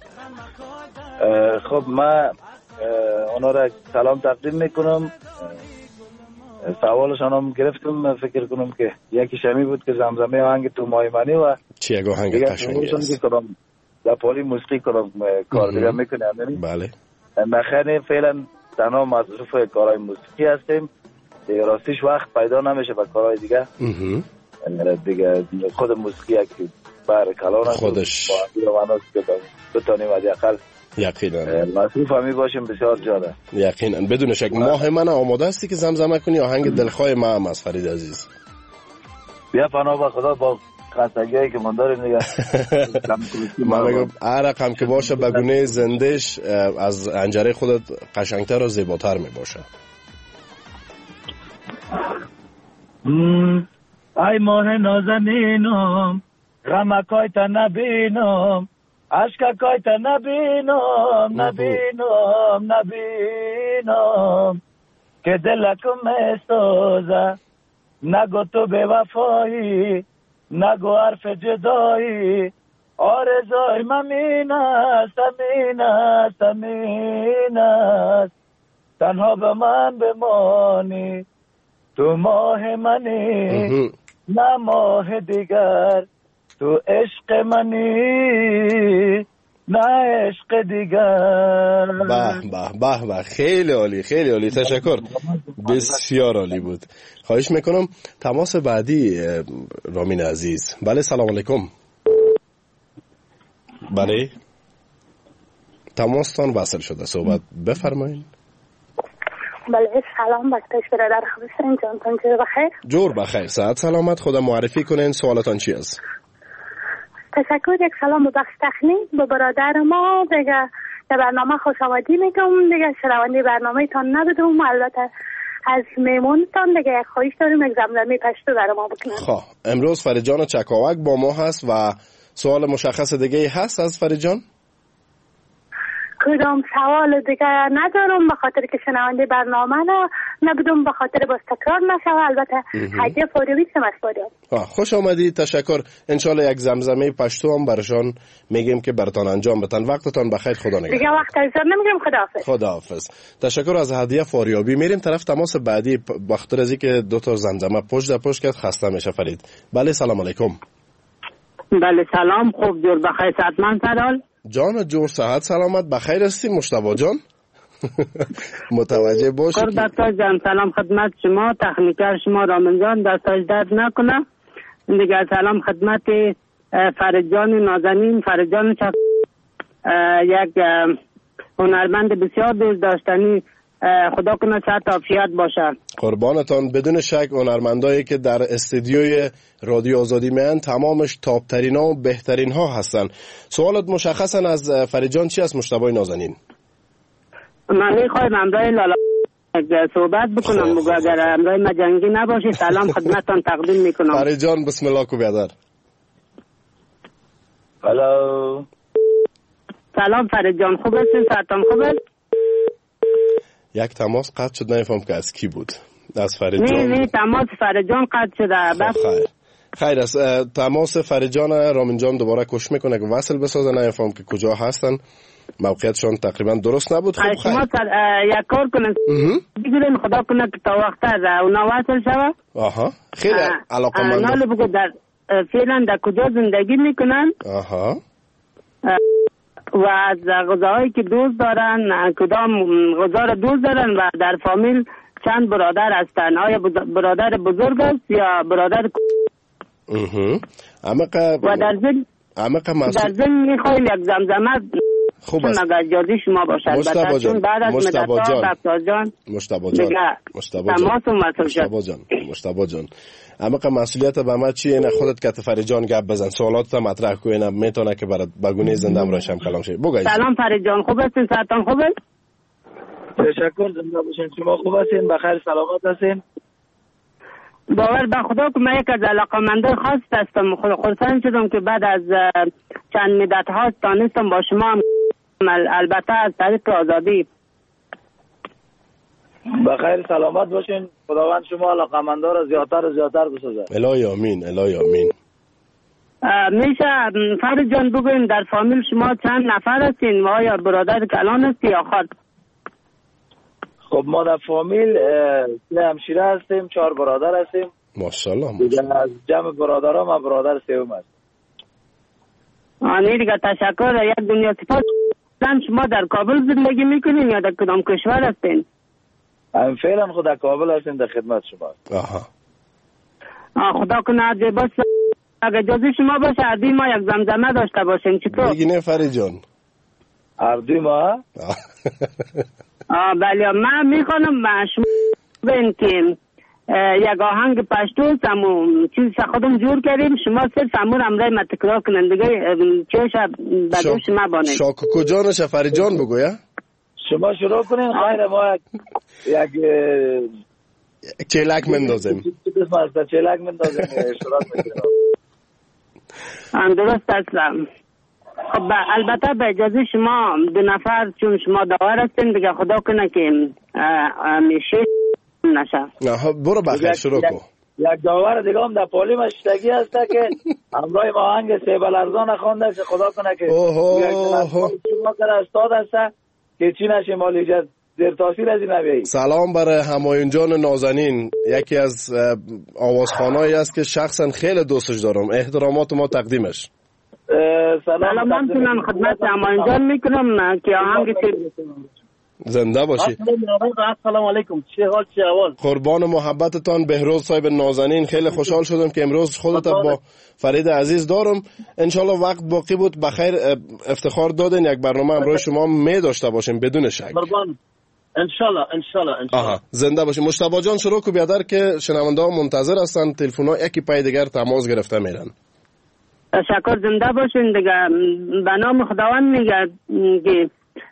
P: خب من اونا را سلام تقدیم میکنم. سوالشان هم گرفتم. فکر کنم که یکی شمی بود که زمزمه آهنگ تو مایمانی و
K: چی یک آهنگ قشنگی است.
P: در پالی موسیقی کنم کار دیگه میکنه.
K: بله
L: نخیر فعلا تنها مصروف کارهای موسیقی هستیم دیگه، راستیش وقت پیدا نمیشه به کارهای دیگه دیگه. خود موسیقی که بر کلان
K: خودش
L: با که بتانیم از اقل
K: یقینا
L: مصروف همی باشیم بسیار جاده.
K: یقینا بدون شک. ماه من آماده هستی که زمزمه کنی آهنگ دلخواه ما هم از فرید عزیز؟
L: بیا پناه با خدا با خستگیایی که من داریم دیگه.
K: من میگم هر رقم که باشه بگونه زندش از انجره خودت قشنگتر و زیباتر می باشه.
P: ای ماه نازنینم غمکای تا نبینم عشقکای تا نبینم نبینم نبینم که دلکم سوزه نگو تو به وفایی نگو حرف جدایی آرزوی ممین است امین است امین است تنها به من بمانی تو ماه منی نه ماه دیگر تو عشق منی نه عشق دیگر.
K: به به به به خیلی عالی خیلی عالی تشکر بسیار عالی بود. خواهش میکنم تماس بعدی رامین عزیز. بله سلام علیکم. بله تماستان وصل شده صحبت بفرمایید.
N: بله سلام بختش برادر خوبستان جانتان جور بخیر.
K: جور بخیر صحت سلامت. خدا معرفی کنین سوالتان چی است؟
N: تشکر. یک سلام به بخش تخنیک به برادر ما دیگه در برنامه خوش آمدی میگم دیگه شنونده برنامه تان نبودم البته از میمونتان دیگه خواهش داریم یک زمزمه پشتو برای ما بکنم.
K: خب امروز فرید جان چکاوک با ما هست و سوال مشخص دیگه هست از فرید جان؟
N: کدام سوال دیگه ندارم به خاطر که شنونده برنامه نه نبودم به خاطر باز تکرار نشه. البته هدیه فوریوی سم از فوریوی.
K: خوش آمدید تشکر. انشالله یک زمزمه پشتو هم برشان میگیم که براتان انجام بدن. وقتتان بخیر. خدا نگهدار.
N: دیگه وقت ایزار نمیگم. خداحافظ.
K: خداحافظ. تشکر از هدیه فوریابی. میریم طرف تماس بعدی بخاطر از اینکه دو تا زمزمه پشت در پشت کرد خسته میشه فرید. بله سلام علیکم.
Q: بله سلام. خوب جور بخیر صحتمند سرال
K: جان جور صحت سلامت بخیر هستی مشتبه جان؟ متوجه باشی
Q: دکتر جان سلام خدمت شما تکنیکر شما رامین جان دستاش درد نکنه دیگه. سلام خدمت فرید جان نازنین فرید جان چک یک هنرمند بسیار دوست داشتنی. خدا کنه صحت عافیت باشه.
K: قربانتان. بدون شک هنرمندایی که در استودیوی رادیو آزادی میان تمامش تاپ ترین ها و بهترین ها هستن. سوالت مشخصا از فرید جان چی است مشتبه نازنین؟
Q: من میخوایم امرای لالا صحبت بکنم بگو اگر امرای مجنگی نباشه. سلام خدمتان تقدیم میکنم.
K: فرید جان بسم الله کو بیادر.
L: هلو
Q: سلام فرید جان خوب هستین؟ صحتان خوب است؟
K: یک تماس قطع شد نمیفهم که از کی بود. از فرید
Q: نه
K: جان.
Q: نه نه تماس فرید جان قطع شده.
K: بس خیر خیر است. تماس فرید جان رامین جان دوباره کوشش میکنه که وصل بسازه. نمیفهم که کجا هستن. موقعیتشون تقریبا درست نبود. خب خیر
Q: شما یک کار کنن بگیرین خدا کنه که تا وقت اونا وصل شوه.
K: آها خیلی علاقمند.
Q: ناله بگو در فعلا در کجا زندگی میکنن.
K: آها
Q: و از غذاهایی که دوست دارن کدام غذا را دوست دارن و در فامیل چند برادر هستن. آیا برادر بزرگ است یا برادر
K: اها عمق
Q: و در ضمن
K: عمق
Q: در ضمن میخوایم یک زمزمه
K: خوب است
Q: مگر جادی شما باشد.
K: مشتبه جان
Q: بعد از
K: مشتبه جان
Q: جان
K: مشتبه جان مشتبه جان مشتبه جان مشتبه جان عمق مسئولیت به ما چیه؟ نه خودت که فرید جان گپ بزن سوالات مطرح کنه میتونه که برات بگونه زنده ام راشم کلام شه. بگو
Q: سلام فرید جان خوب هستین؟ صحتان خوب است؟
P: تشکر زنده باشین. شما خوب هستین؟ بخیر سلامت هستین؟
Q: باور به خدا که من یک از علاقه‌مندان خاص هستم. خرسند شدم که بعد از چند مدت ها تانستم با شما البته از طریق آزادی.
P: بخیر سلامت باشین. خداوند شما علاقه‌مندا را زیادتر و زیادتر بسازه.
K: الهی آمین الهی آمین.
Q: میشه فرید جان بگوین در فامیل شما چند نفر هستین و آیا برادر کلان هستی یا خود؟
P: خب ما در فامیل سه همشیره هستیم، چهار برادر هستیم.
K: ماشاءالله.
P: دیگه از جمع برادرها من برادر سوم هستم.
Q: آنی دیگه تشکر. یک دنیا سپاس شما در کابل زندگی میکنین یا در کدام کشور هستین؟
L: فعلا خود در کابل هستیم، در خدمت شما.
K: آها.
Q: آه خدا کنه باش اگه اجازه شما باشه هر دوی ما یک زمزمه داشته باشیم چطور؟
K: بگینه فرید جان.
L: هر دوی ما؟
Q: آه بله من میخوانم شما بین که یک آهنگ پشتو سمو چیز خودم جور کردیم، شما صرف امور امرای ما تکرار کنن دیگه چوش بدو شما بانه
K: شاکو کجانش فرید جان بگویا؟
L: شما شروع کنین خیر ما یک
K: چلک مندازیم
L: چلک مندازیم شروع
Q: کنیم درست هستم. خب البته به اجازه شما دو نفر چون شما داور هستین دیگه خدا کنه که میشه نشه.
K: نه برو بخیر شروع کن.
L: یک داور دیگه هم در پالی مشتگی هسته که همراه ما آهنگ سیبل ارزان خونده که خدا کنه که شما که استاد هسته که چی نشه مالی زیر تاثیر از این نبیایی.
K: سلام برای همایون جان نازنین، یکی از آوازخوانایی است که شخصا خیلی دوستش دارم، احترامات ما تقدیمش.
Q: سلام من تونم خدمت همایون جان میکنم که آهنگ
K: زنده باشی.
P: السلام علیکم، چه حال چه احوال؟
K: قربان محبتتان بهروز صاحب نازنین، خیلی خوشحال شدم که امروز خودت با فرید عزیز دارم. انشالله وقت باقی بود بخیر افتخار دادین یک برنامه امروز شما می داشته باشیم بدون شک.
P: قربان انشالله انشالله انشالله.
K: آها زنده باشی. مجتبی جان شروع کو بیادر که شنونده ها منتظر هستن، تلفن ها یکی پای دیگر تماس گرفته میرن.
Q: تشکر، زنده باشین دیگه. به نام خداوند میگه که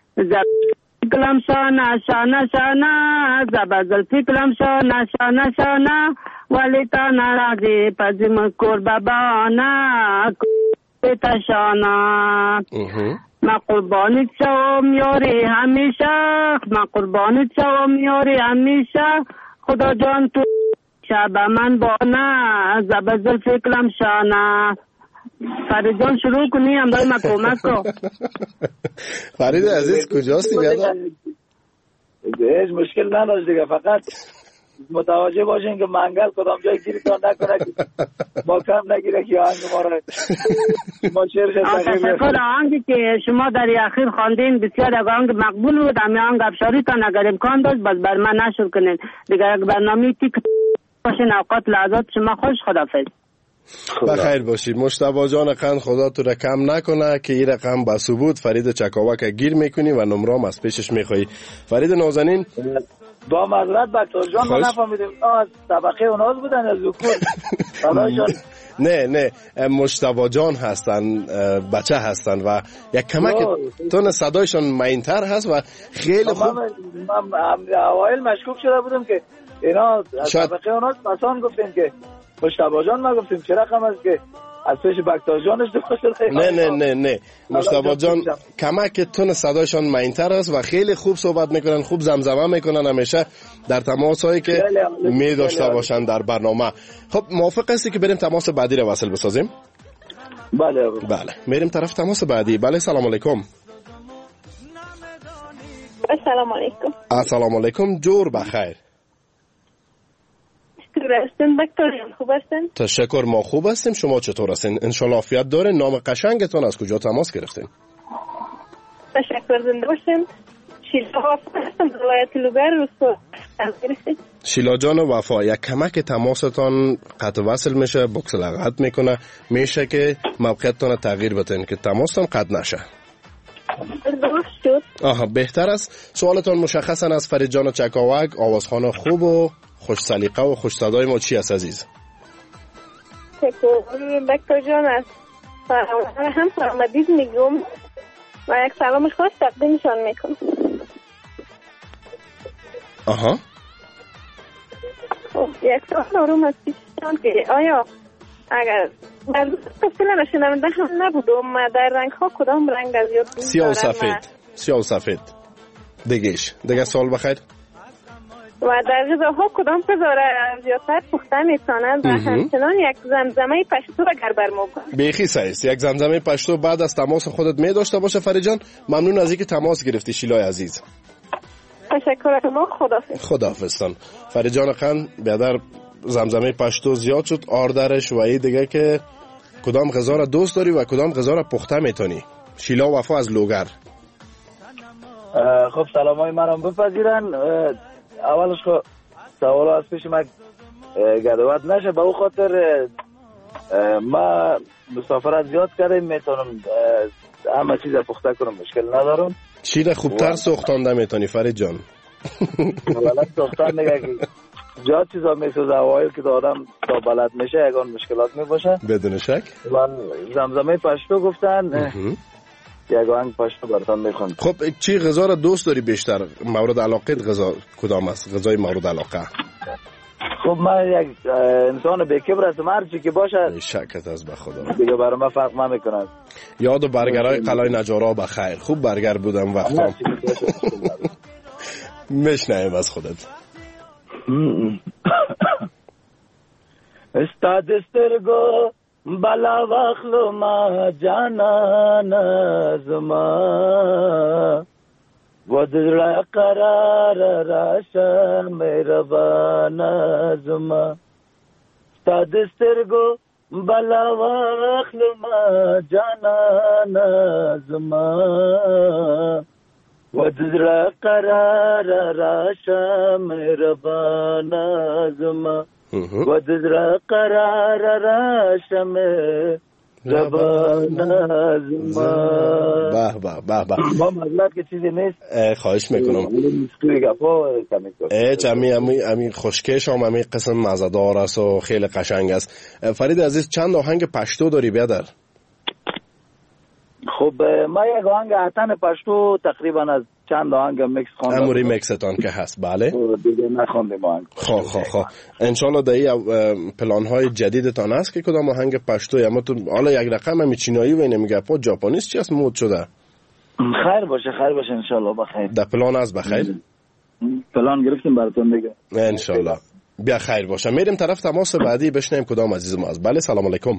Q: کلم شانا شانا شانا زبازل فکرم شانا شانا شانا ولی تا ناراضی پزم قربانا تا شانا ما قربانیت شوم یاری همیشه، ما قربانیت شوم یاری همیشه، خدا جان تو شب من بانا زبازل فکرم شانا. فرید جان شروع کنی هم دای ما کمک کو.
K: فرید عزیز کجاستی بیادر؟
L: هیچ مشکل نداشت دیگه، فقط متوجه باشین که منگل کدام جای گیری تا نکنه که ما کم نگیره که آهنگ ما را ما شعرش تغییر
Q: تشکر. آهنگی که شما در اخیر خواندین بسیار آهنگ مقبول بود، امی آهنگ افشاری تا اگر امکان داشت بس بر من نشر کنین دیگه. یک برنامه تیک باشین، اوقات لحظات شما خوش. خدافظ.
K: بخیر باشید. مجتبی جان قند خدا تو را کم نکنه که این رقم با ثبوت فرید چکاوک گیر میکنی و نمرام از پیشش میخوایی. فرید نازنین
L: با معذرت بکتر جان ما نفهمیدیم از طبقه اوناز بودن از ذکور.
K: نه نه مجتبی جان هستن، بچه هستن و یک کمک تون صدایشان مینتر هست و خیلی خوب.
L: من اوایل مشکوک شده بودم که اینا از طبقه اوناز مثلا گفتیم که مجتبی جان ما گفتیم چه رقم است که از پیش بکتر جانش داشته.
K: نه نه نه نه مجتبی جان کمک تون صدایشان مینتر است و خیلی خوب صحبت میکنن، خوب زمزمه میکنن همیشه در تماس هایی که می داشته باشن در برنامه. خب موافق هستی که بریم تماس بعدی رو وصل بسازیم؟
L: بله
K: بله میریم طرف تماس بعدی. بله سلام علیکم.
R: السلام علیکم.
K: السلام علیکم. جور بخیر.
R: هستین دکتر خوب هستین؟
K: تشکر ما خوب هستیم، شما چطور هستین؟ انشالله عافیت دارین. نام قشنگتون از کجا تماس گرفتین؟
R: تشکر، زنده باشین. شیلا هستم ولایت لوگر روستا.
K: شیلا جان وفا یک کمک تماستان قطع وصل میشه، بکس لغت میکنه، میشه که موقعیتتون تغییر بدین که تماستان قطع نشه.
R: درست شد.
K: آها بهتر است. سوالتان مشخصا از فرید جان چکاوک، آوازخوان خوب و خوش سلیقه و خوش صدای ما چی است عزیز؟
R: دکتر جان است هم فرمدید میگم و یک سلام خاص تقدیمشان میکنم.
K: آها
R: یک سوال آروم از پیشتان که آیا اگر در تفصیل نشنونده هم نبودم در رنگ ها کدام رنگ از یاد
K: سیاه و سفید؟ سیاه و سفید دیگهش دیگه سوال بخیر.
R: و در غذاها کدام غذا را زیادتر پخته می‌سازند و همچنان یک زمزمه پشتو اگر برمو کنند؟
K: بیخی سعیست. یک زمزمه پشتو بعد از تماس خودت می داشته باشه فرید جان. ممنون از اینکه تماس گرفتی شیلای عزیز.
R: تشکر از شما. خداحافظ.
K: خداحافظتان. فرید جان خان بیادر زمزمه پشتو زیاد شد آردرش و این دیگه که کدام غذا را دوست داری و کدام غذا را پخته میتونی. شیلا وفا از لوگر.
P: خب سلام های منم بپذیرن. اولش خب سوال از پیش من گدوات نشه، به او خاطر ما مسافرت زیاد کردیم، میتونم همه چیز پخته کنم، مشکل ندارم.
K: چی را خوبتر سوختانده میتونی فرید جان؟
P: والا سوختن نگه که جا چیزا میسوزه اوایل که آدم تا بلد میشه یکان مشکلات میباشه
K: بدون شک.
P: من زمزمه پشتو گفتن یک آهنگ پشتو براتون میخوند.
K: خب چی غذا را دوست داری بیشتر؟ مورد علاقه غذا کدام است؟ غذای مورد علاقه؟
P: خب من یک انسان بی‌کبر هستم، هر چی که باشه
K: شکت از به خدا
P: دیگه برای من فرق نمیکنه.
K: یاد برگرای قلعه نجارا بخیر، خوب برگر بودم وقتا. میشنویم از خودت.
P: استاد استرگو بلا واخلو ما جانان زما ودرا قرار راشه مهربان زما استاد استرگو بلا واخلو ما جانان زما ودرا قرار راشه مهربان زما ودرا قرار راشه مهربان زما.
K: به به به به.
P: ما مطلب که چیزی نیست.
K: خواهش میکنم. ای امی امی امی خوشکش هم امی قسم مزه‌دار است و خیلی قشنگ است. فرید عزیز چند آهنگ پشتو داری بیادر؟
P: خب ما یک آهنگ اتن پشتو تقریبا از چند آهنگ میکس خواندم.
K: اموری میکستان که هست بله.
P: دیگه نخوندیم آهنگ.
K: خب خب خب انشالله دایی پلان های جدیدتان هست که کدام آهنگ پشتوی؟ اما تو حالا یک رقم همی چینایی و اینه میگه پا ژاپنیست چی است مود شده؟
P: خیر باشه خیر باشه انشالله بخیر.
K: در پلان است بخیر؟
P: پلان گرفتیم براتون دیگه
K: انشالله بیا خیر باشه. میریم طرف تماس بعدی بشنیم کدام عزیز ما است. بله سلام علیکم.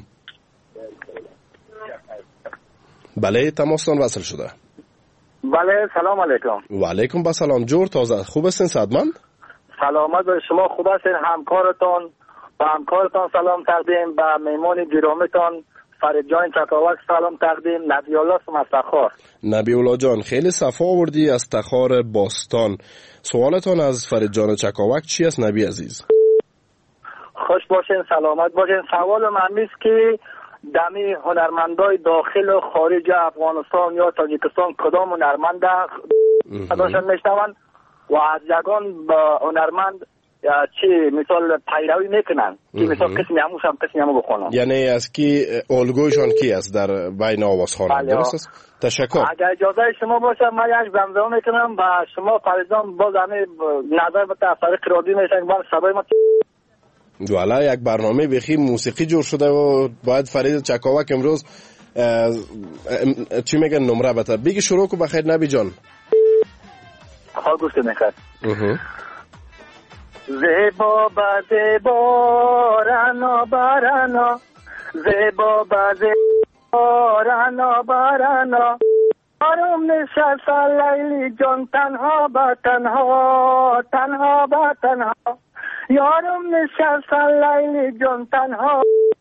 K: بله تماستان وصل شده.
M: بله سلام علیکم.
K: و علیکم با سلام. جور تازه خوب هستین صدمند؟
M: سلامت به شما، خوب هستین؟ همکارتان و همکارتان سلام تقدیم، به مهمان گرامیتان فرید جان چکاوک سلام تقدیم. نبی الله از تخار.
K: نبی الله جان خیلی صفا آوردی از تخار باستان. سوالتان از فرید جان چکاوک چی است نبی عزیز؟
M: خوش باشین، سلامت باشین. سوال من است که دمی هنرمندای داخل و خارج افغانستان یا تاجیکستان کدام هنرمند داشتن میشنون و از یگان با هنرمند چی مثال پیروی میکنن که مثال قسمی هموش هم قسمی همو بخونن،
K: یعنی از کی الگویشان کی است در بین آوازخوانان؟ درست است؟ تشکر.
M: اگر اجازه شما باشه من یک زمزمه میکنم و شما فریدان باز همه نظر به طریق رادیو میشن با صدای ما.
K: والا یک برنامه بخی موسیقی جور شده و باید فرید چکاوک امروز چی میگن نمره بده بگی شروع کو بخیر نبی جان.
M: خواهد گوشت میخواد زیبا با زیبا رانا بارانا زیبا با زیبا رانا بارانا آروم نشست لیلی جان تنها با تنها تنها با تنها یارم نشست لیلی جان تنها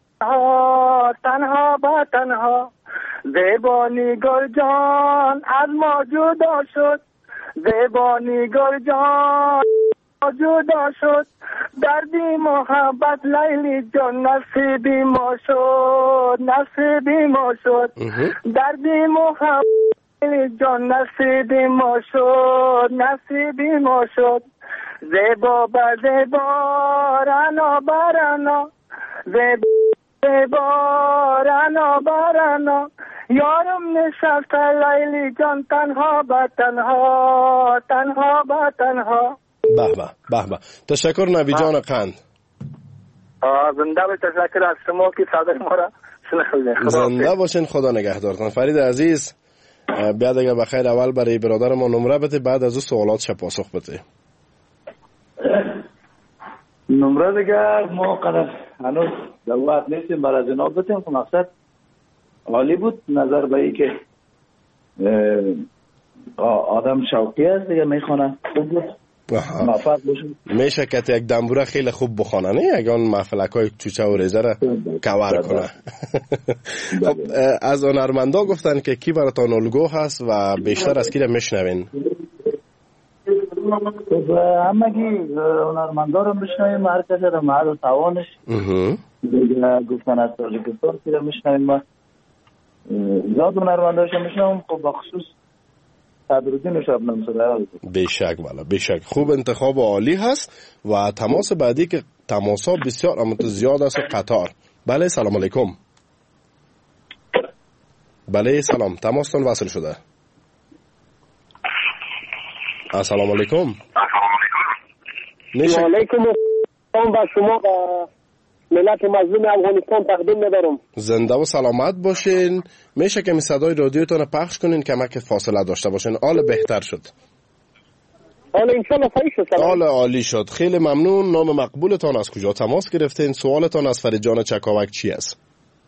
M: تنها با تنها زیبانی گل جان از ما جدا شد زیبانی گل جان جدا شد دردی محبت لیلی جان نصیبی ما شد نصیبی ما شد دردی محبت لیلی جان نصیبی ما شد نصیبی ما شد زیبا با زیبا رانا بارانا زیبا زیبا رانا بارانا یارم نشست لیلی جان تنها با تنها تنها با تنها.
K: به به به به تشکر نبی جان قند.
M: زنده به تشکر از شما که صدای ما را شنیدید.
K: زنده باشین، خدا نگهدارتان. فرید عزیز بیاد اگر بخیر اول برای برادر ما نمره بده، بعد از او سوالاتش پاسخ بده.
P: نمره دیگر ما قدر هنوز در وقت نیستیم برای جناب بتیم که مقصد عالی بود. نظر به ای که آدم شوقی است دیگه میخونه خوب بود. موفق باشیم.
K: میشه که یک دنبوره خیلی خوب بخونه نه یگان محفلک های چوچه و ریزه را کور کنه. از هنرمندا گفتن که کی براتان الگو هست و بیشتر از کی را میشنوین؟
P: خب همگی هنرمندان رو میشنویم، هر کسی رو محل و توانش گفتن از تاجیکستان که رو میشنویم. ما زیاد هنرمندانش رو میشنویم. خب بخصوص صدرالدین شبنم سرایان.
K: بیشک والا بیشک خوب انتخاب عالی هست. و تماس بعدی که تماسا بسیار اما زیاد است قطار. بله سلام علیکم. بله سلام، تماستان وصل شده. السلام علیکم.
S: میشه علیکم السلام با شما و ملت مظلوم افغانستان تقدیم ندارم.
K: زنده و سلامت باشین. میشه که می صدای رادیوتون پخش کنین کمک فاصله داشته باشین. حال بهتر شد.
S: حالا انشالله صحیح شد.
K: حال عالی شد. خیلی ممنون. نام مقبولتان از کجا تماس گرفتین؟ سوالتان از فریجان چکاوک چی است؟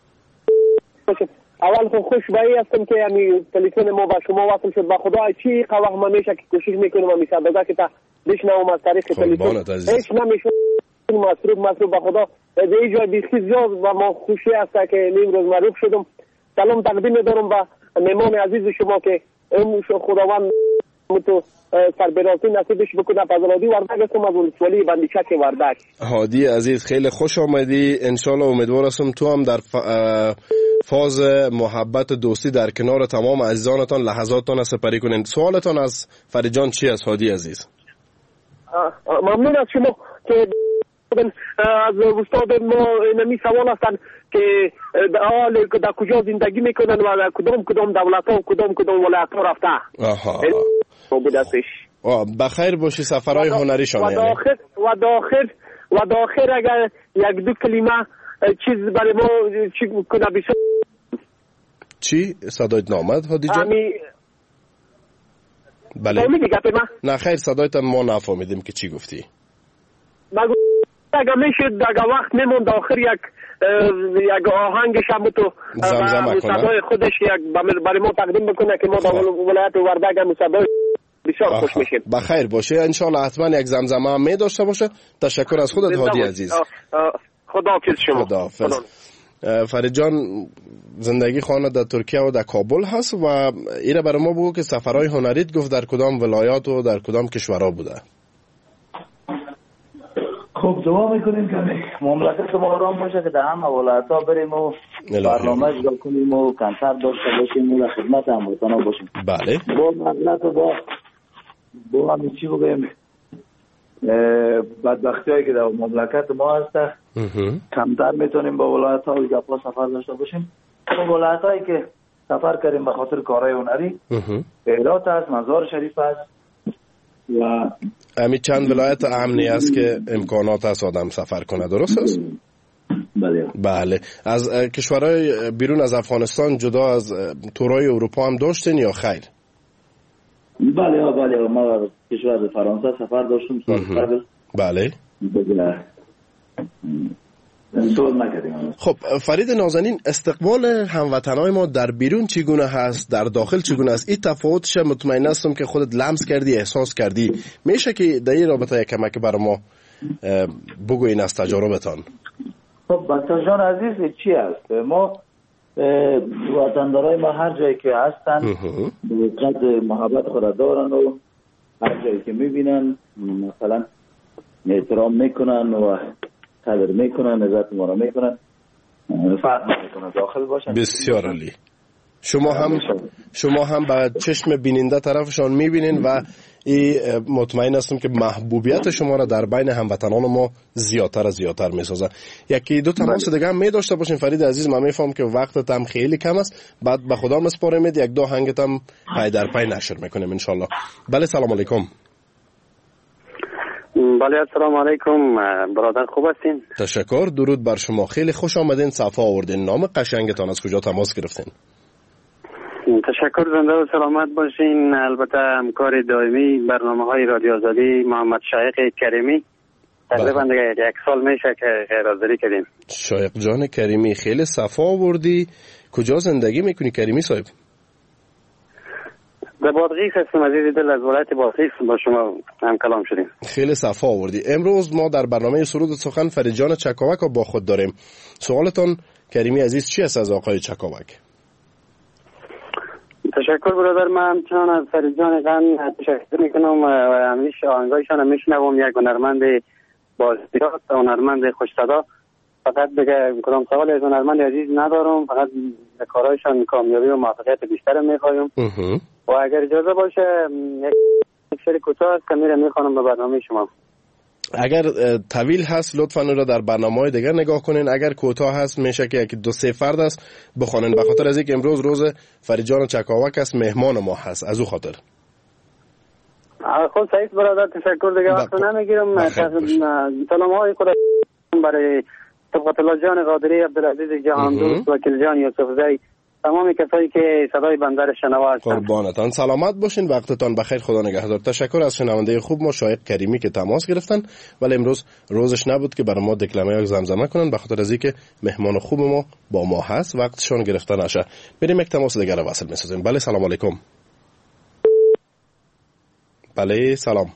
S: اول خب خوشبایی هستم که یعنی تلفن ما با شما وصل شد. با خدا چی قوه ما میشه که کوشش میکنم و میصدقه که تا بشنوم از طریق تلفن هیچ نمیشه مصروف مصروف. با خدا در اینجا بیخی زیاد و ما خوشی هست که امروز معروف شدم. سلام تقدیم دارم با مهمان عزیز شما که اون خداوند متو سربرازی نصیبش بکنه. پزرادی وردک هستم از ولسوالی بندیچک وردک.
K: هادی عزیز خیلی خوش آمدی. انشالله امیدوار هستم تو هم در فاز محبت دوستی در کنار تمام عزیزانتان لحظاتتان سپری کنین. سوالتان از فریجان چی است هادی عزیز؟
S: ممنون از شما که از استاد ما نمی سوال هستن که در, در کجا زندگی میکنن و در کدام کدام دولت ها و کدام کدام ولایت ها رفته.
K: آها
S: بودستش
K: بخیر باشی سفرهای هنریشان.
S: و داخل و داخل و داخل اگر یک دو کلمه چیز برای ما چی کنه بشه.
K: چی؟ صدایت نامد هادی جان؟
S: امی
K: بله نه خیر صدایت ما نفهمیدیم که چی گفتی.
S: مگو اگر میشه اگر وقت میموند آخر یک یک آهنگش هم تو
K: زمزمه کنه
S: صدای خودش یک برای ما تقدیم بکنه که ما در ولایت وردک هم صدای بسیار خوش میشیم.
K: بخیر باشه انشالله حتما یک زمزمه هم می داشته باشه. تشکر از خودت هادی عزیز.
S: خداحافظ شما.
K: خداحافظ. فرید جان زندگی خانه در ترکیه و در کابل هست و ایره برای ما بگو که سفرهای هنریت گفت در کدام ولایات و در کدام کشورها بوده؟
P: خب دعا میکنیم که مملکت ما آرام باشه که در همه ولایت‌ها بریم و برنامه اجرا کنیم و کنسرت داشته باشیم و در خدمت هموطنان باشیم.
K: بله
P: با مغلط و با با همین چی بگیم بدبختی هایی که در مملکت ما هسته کمتر میتونیم با ولایت ها و گپا سفر داشته باشیم. با ولایت هایی که سفر کردیم به خاطر کارهای هنری هرات است، مزار شریف است و
K: همین چند ولایت امنی است که امکانات است آدم سفر کنه. درست است؟
P: بله
K: بله. از کشورهای بیرون از افغانستان جدا از تورای اروپا هم داشتین یا خیر؟
P: بله بله ما کشور فرانسه سفر داشتیم سال قبل.
K: بله
P: بله
K: خب فرید نازنین استقبال هموطنای ما در بیرون چگونه هست در داخل چگونه است؟ این تفاوتش مطمئن هستم که خودت لمس کردی احساس کردی. میشه که در این رابطه یک کمک برای ما بگوین از تجربتان؟
P: خب بچه جان عزیز چی هست؟ ما وطندارای ما هر جایی که هستن قد محبت خود دارن و هر جایی که میبینن مثلا احترام میکنن و قدر میکنن عزت ما رو میکنن فرق میکنن داخل باشن.
K: بسیار عالی. شما هم شما هم با چشم بیننده طرفشان میبینین و ای مطمئن هستم که محبوبیت شما را در بین هموطنان ما زیادتر و زیادتر میسازه. یکی دو تماس دیگه هم می داشته باشین فرید عزیز. من میفهم که وقتت هم خیلی کم است. بعد به خدا مسپارمید یک دو آهنگت هم پای در پای نشر میکنیم ان شاء الله. بله سلام علیکم.
S: بله السلام علیکم برادر خوب هستین؟
K: تشکر درود بر شما. خیلی خوش آمدین صفا آوردین. نام قشنگتان از کجا تماس گرفتین؟
S: تشکر زنده و سلامت باشین. البته همکار دائمی برنامه های رادیو آزادی محمد شایق کریمی تقریبا دیگه یک سال میشه که غیر حاضری کردیم.
K: شایق جان کریمی خیلی صفا آوردی. کجا زندگی میکنی کریمی صاحب؟
S: در بادغیس هستم عزیز دل از ولایت بادغیس با شما هم کلام شدیم.
K: خیلی صفا آوردی. امروز ما در برنامه سرود سخن فریجان چکاوک با خود داریم. سوالتان کریمی عزیز چی است از آقای چکاوک؟
Q: تشکر برادر. من همچنان از فرید جان غن تشکر میکنم و همیشه آهنگایشان هم میشنوم. یک هنرمند با استعداد، هنرمند خوش صدا. فقط بگه کدام سوال از هنرمند عزیز ندارم، فقط به کارهایشان کامیابی و موفقیت بیشتر میخوایم. و اگر اجازه باشه یک شعر کوتاه است که میره میخوانم به برنامه شما.
K: اگر طویل هست لطفاً را در برنامه‌های دیگر نگاه کنین، اگر کوتاه هست میشه که یک دو سه فرد است بخونین، به خاطر از اینکه امروز روز فرید جان چکاوک است، مهمان ما هست، از او خاطر.
Q: خب سعید برادر تشکر دیگه وقت نمیگیرم. سلام‌های خدا برای طبقت الله جان قادری، عبدالعزیز جهاندوست، وکیل جان یوسفزی، تمام کسایی که صدای بنده را شنوا هستند.
K: قربانتان، سلامت باشین، وقتتان بخیر، خدا نگهدار. تشکر از شنونده خوب ما شایق کریمی که تماس گرفتن، ولی امروز روزش نبود که برای ما دکلمه زمزمه کنن، به خاطر از اینکه مهمان خوب ما با ما هست، وقتشون گرفته نشه. بریم یک تماس دیگه وصل می‌سازیم. بله سلام علیکم. بله سلام.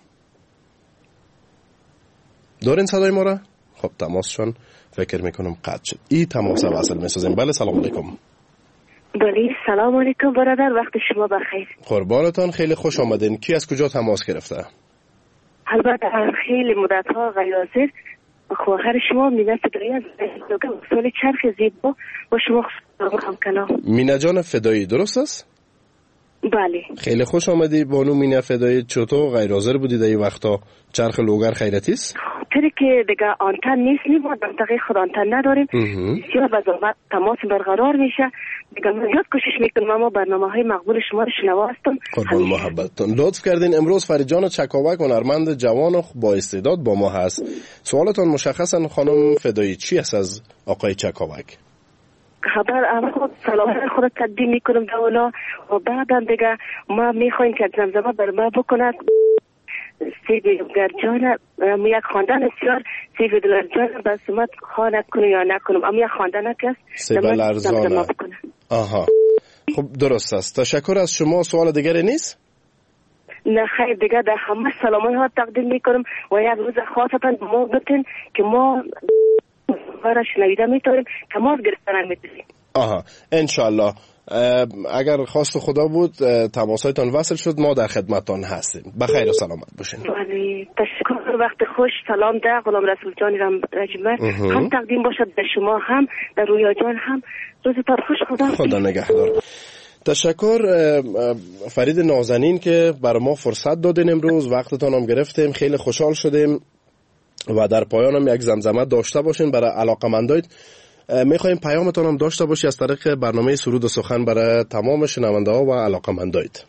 K: دارین صدای ما را؟ خب تماسشون فکر میکنم قطع شد. این تماس وصل می‌سازیم. بله سلام علیکم.
T: بله سلام علیکم برادر، وقت شما بخیر.
K: قربانتان، خیلی خوش آمدین. کی از کجا تماس گرفته؟
T: البته خیلی مدت ها غیر حاضر خواهر شما مینه فدایی از سال چرخ زیبا با شما هم کلام.
K: مینه جان فدایی درست است؟
T: بله.
K: خیلی خوش آمدی بانو مینه فدایی. چطور غیر حاضر بودی در این وقتا؟ چرخ لوگر خیرتی است؟
T: طوری که دیگه آنتن نیست، نیم منطقه خود آنتن نداریم، بسیار به زحمت تماس برقرار میشه. دیگه من زیاد کوشش میکنم اما برنامه های مقبول شما رو شنوا هستم.
K: قربان محبتتون. لطف کردین. امروز فرید جان چکاوک هنرمند جوان و با استعداد با ما هست. سوالتون مشخصا خانم فدایی چی است از آقای چکاوک؟
T: خبر اول خود سلام خود تقدیم میکنم دولا و بعدم دیگه ما میخوایم که زمزمه بر ما بکند. سیبی گرجان اما یک خواندن بسیار سیبی گرجان بس ما خواند کنم یا نکنم، اما یک خواندن که
K: سیبی لرزانه. آها خب درست است. تشکر از شما. سوال دیگری نیست؟
T: نه خیر دیگه در همه سلامی ها تقدیم میکنم و یک روز خاصتا به ما بتین که ما برای شنویده میتونیم تماس گرفتن میتونیم.
K: آها انشالله. اگر خواست خدا بود تماسایتان وصل شد، ما در خدمتتان هستیم. بخیر و سلامت باشین.
T: بله تشکر. وقت خوش. سلام ده غلام رسول جان رجمه هم تقدیم باشد به شما هم در رویا جان هم. روزتان خوش. خدا
K: خدا نگهدار. تشکر فرید نازنین که بر ما فرصت دادین امروز، وقتتان هم گرفتیم، خیلی خوشحال شدیم و در پایان هم یک زمزمه داشته باشین برای علاقمندایت. میخوایم پیامتان هم داشته باشی از طریق برنامه سرود و سخن برای تمام شنونده ها و علاقمندایت.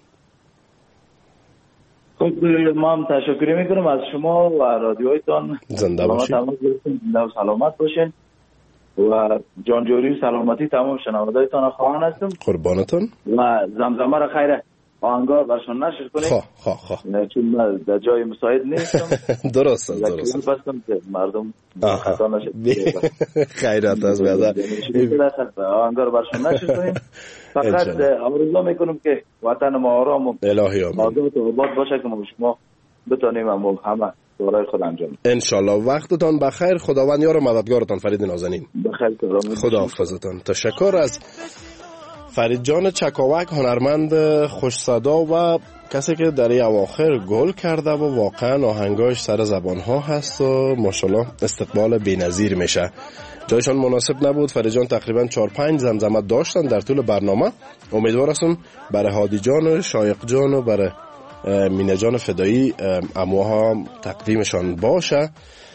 P: خب ما هم تشکر میکنم از شما و رادیویتان.
K: زنده باشین.
P: زنده و سلامت باشین و جانجوری و سلامتی تمام شنوندهایتان خواهان هستم.
K: قربانتون.
P: و زمزمه را خیره آهنگار برشان نشر کنید.
K: خواه خواه خواه.
P: چون من در جای مساعد نیستم.
K: درست است درست است.
P: بستم که مردم خطا نشد.
K: خیرات از بیاده.
P: آهنگار برشان نشر کنید. فقط آرزو میکنم که وطن ما آرام و
K: الهی آمین
P: آزاد و آباد باشه که ما شما بتانیم هم همه برای خود انجام.
K: انشالله. وقتتان بخیر. خداوند یار و مددگارتان فرید نازنین.
P: بخیر.
K: خداحافظتان. تشکر از فرید جان چکاوک هنرمند خوش صدا و کسی که در این اواخر گل کرده و واقعا آهنگاش سر زبان ها هست و ماشاءالله استقبال بی‌نظیر میشه. جایشان مناسب نبود. فرید جان تقریبا چهار پنج زمزمه داشتن در طول برنامه. امیدوار هستم برای هادی جان و شایق جان و برای مینه جان فدایی اموها تقدیمشان باشه.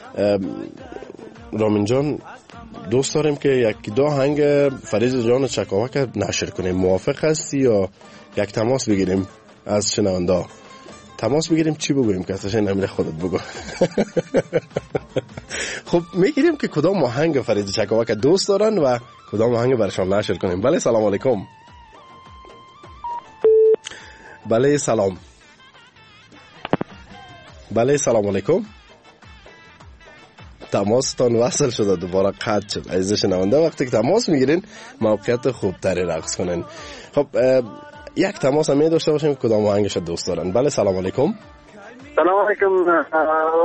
K: رامین جان دوست داریم که یک دو آهنگ فرید جان چکاوک نشر کنیم. موافق هستی یا یک تماس بگیریم از شنونده؟ تماس بگیریم چی بگویم که اصلا نمیره خودت بگو. خب میگیریم که کدام آهنگ فرید چکاوک دوست دارن و کدام آهنگ برشان نشر کنیم. بله سلام علیکم. بله سلام. بله سلام علیکم. تماستان وصل شده دوباره قطع شد. عزیز شنونده وقتی که تماس میگیرین موقعیت خوب تری رقص کنین. خب یک تماس هم می داشته باشیم کدام آهنگش دوست دارن. بله سلام علیکم.
Q: سلام علیکم.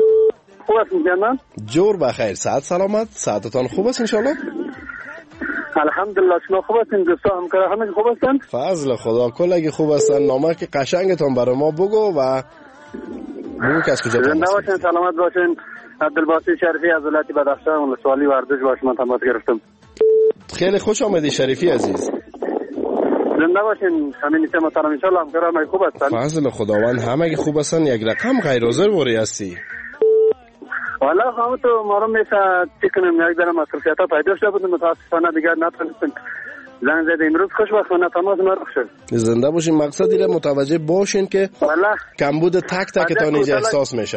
Q: خوب هستین جان؟
K: جور بخیر. صحت سلامت. صحتتان خوب است انشالله؟
C: الحمدلله. شما خوب هستین؟ دوستا همکارا همه خوب هستن؟
K: فضل خدا. کل اگه خوب هستن نامک قشنگتون برای ما بگو و بگو که از کجا تماس
C: زنده باشین، سلامت باشین. عبدالباسط شریفی از ولایت بدخشان ولسوالی ورزش با شما تماس گرفتم.
K: خیلی خوش آمدی شریفی عزیز.
C: زنده باشین. همین نیسته محترم ان شاء الله همکارا همه خوب هستن؟
K: فضل خداوند همه خوب هستن. یک رقم غیر حاضر وری هستی.
C: والا خواهم تو ما رو میشه چی کنیم، یک دارم مصرفیت ها پیدا شده بود متاسفانه دیگر نتونستیم زنگ زده. امروز خوشبختانه تماس ما رخ شد.
K: زنده باشین. مقصدی را متوجه باشین که
C: والا
K: کمبود تک تکتان اینجا احساس میشه.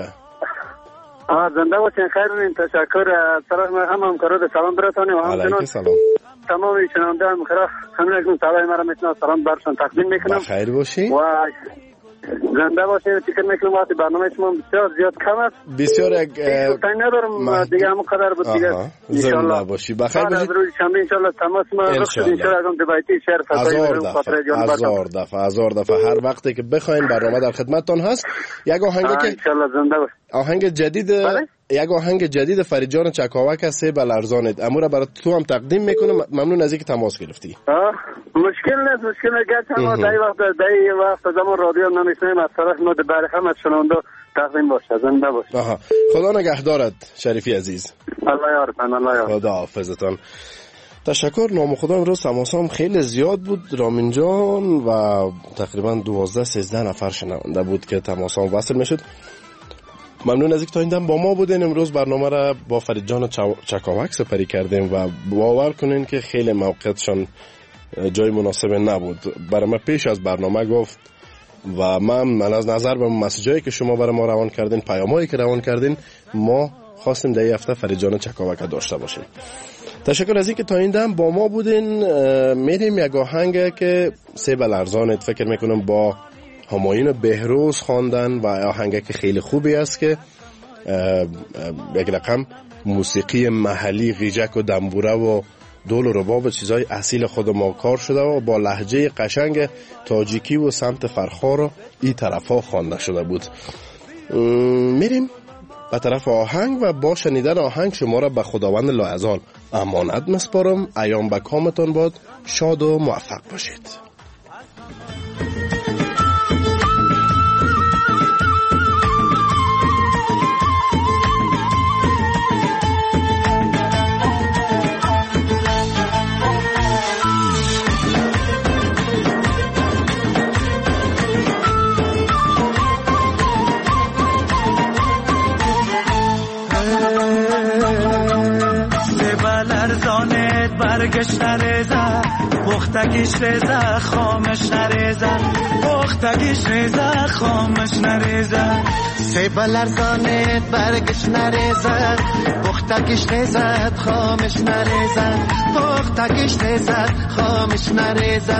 C: آه زنده باشین. خیر. تشکر از طرف هم همکارا ده سلام براتونیم و همچنان تمام شنونده همکارا همین که صدای ما را میتونن سلام برشان تقدیم میکنم.
K: خیر باشین
C: و زنده باشین. فکر میکنم وقتی برنامه شما بسیار زیاد کم است.
K: بسیار یک
C: تاین ندارم دیگه همون قدر بود دیگه.
K: زنده باشی. بخیر باشی.
C: از روز شنبه ان شاء الله تماس ما رخ شد. ان شاء الله از دوبایتی شهر فتای خاطر جان
K: هزار دفعه هزار دفعه هر وقتی که بخواین برنامه در خدمتتون هست. یک آهنگ که
C: ان شاء الله زنده باش.
K: آهنگ جدید یک آهنگ جدید فرید جان چکاوک از سه بلرزانت امور برای تو هم تقدیم میکنم. ممنون از اینکه تماس گرفتی.
C: مشکل نیست. مشکل نیست. ما دای وقت دای وقت زمان رادیو نمیشنیم از طرف ما برای همه شنونده تقدیم باشه. زنده باشه.
K: آها. خدا نگهدارت شریفی عزیز.
C: الله یارتن. الله یارتن.
K: خدا حافظتان. تشکر. نام خدا امروز تماسام خیلی زیاد بود رامین جان و تقریبا دوازده سیزده نفر شنونده بود که تماسام وصل میشد. ممنون از اینکه تا این دم با ما بودین. امروز برنامه را با فرید جان چکاوک سپری کردیم و باور کنین که خیلی موقعیتشان جای مناسب نبود. برای ما پیش از برنامه گفت و من من از نظر به مسیجایی که شما برای ما روان کردین، پیامایی که روان کردین، ما خواستیم در این هفته فرید جان چکاوک داشته باشیم. تشکر از اینکه تا این دم با ما بودین. میریم یک آهنگ که سه بلرزانت فکر میکنم با همایون بهروز خواندن و آهنگ که خیلی خوبی است که یک رقم موسیقی محلی غیجک و دنبوره و دول و رباب چیزای اصیل خود ما کار شده و با لهجه قشنگ تاجیکی و سمت فرخار و این طرف ها خوانده شده بود. میریم به طرف آهنگ و با شنیدن آهنگ شما را به خداوند لاعزال امانت مسپارم. ایام به کامتان باد. شاد و موفق باشید.
J: برگش نریزه بختگیش ریزه خامش نریزه بختگیش ریزه خامش نریزه
U: سی بلرزانت برگش نریزه بختگیش ریزه خامش نریزه بختگیش ریزه خامش نریزه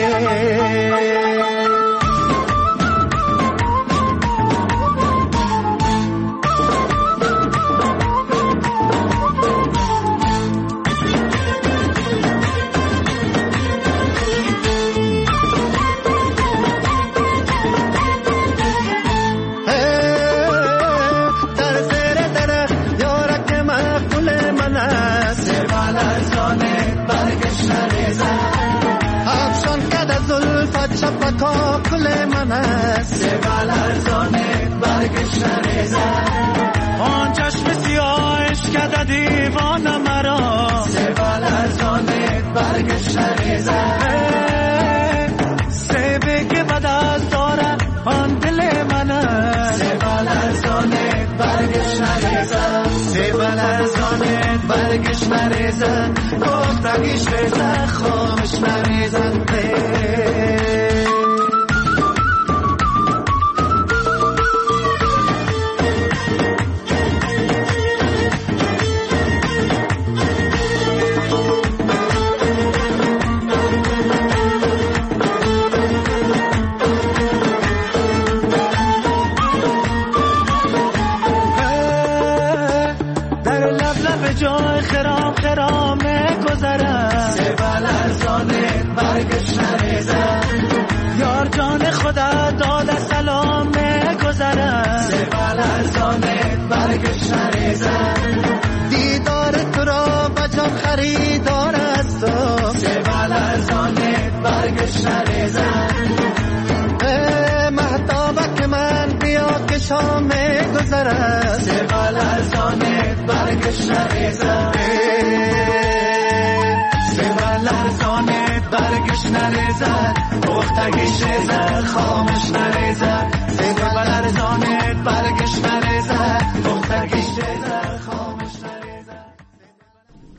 U: شبکا کل من است سیبال ارزانه برگش نریزه
J: آن چشم سیاهش کده دیوان مرا
U: سیبال ارزانه برگش نریزه
J: سیبه که بد از داره آن دل من است
U: سیبال ارزانه برگش نریزه سیبال ارزانه برگش نریزه گفتگیش ریزه خامش نریزه
J: جای خرام خرام گذره
U: سیبال ارزانه برگش نریزه
J: یار جان خدا داده سلام گذره
U: سیبال ارزانه برگش نریزه دیدار تو را بجان خریدار است برگش نریزد مهتابک من بیا که شام گذرد سیغل ارزانت برگش نریزد سیغل ارزانت برگش نریزد پختگیش ریزد خامش نریزد سیغل ارزانت برگش نریزد پختگیش ریزد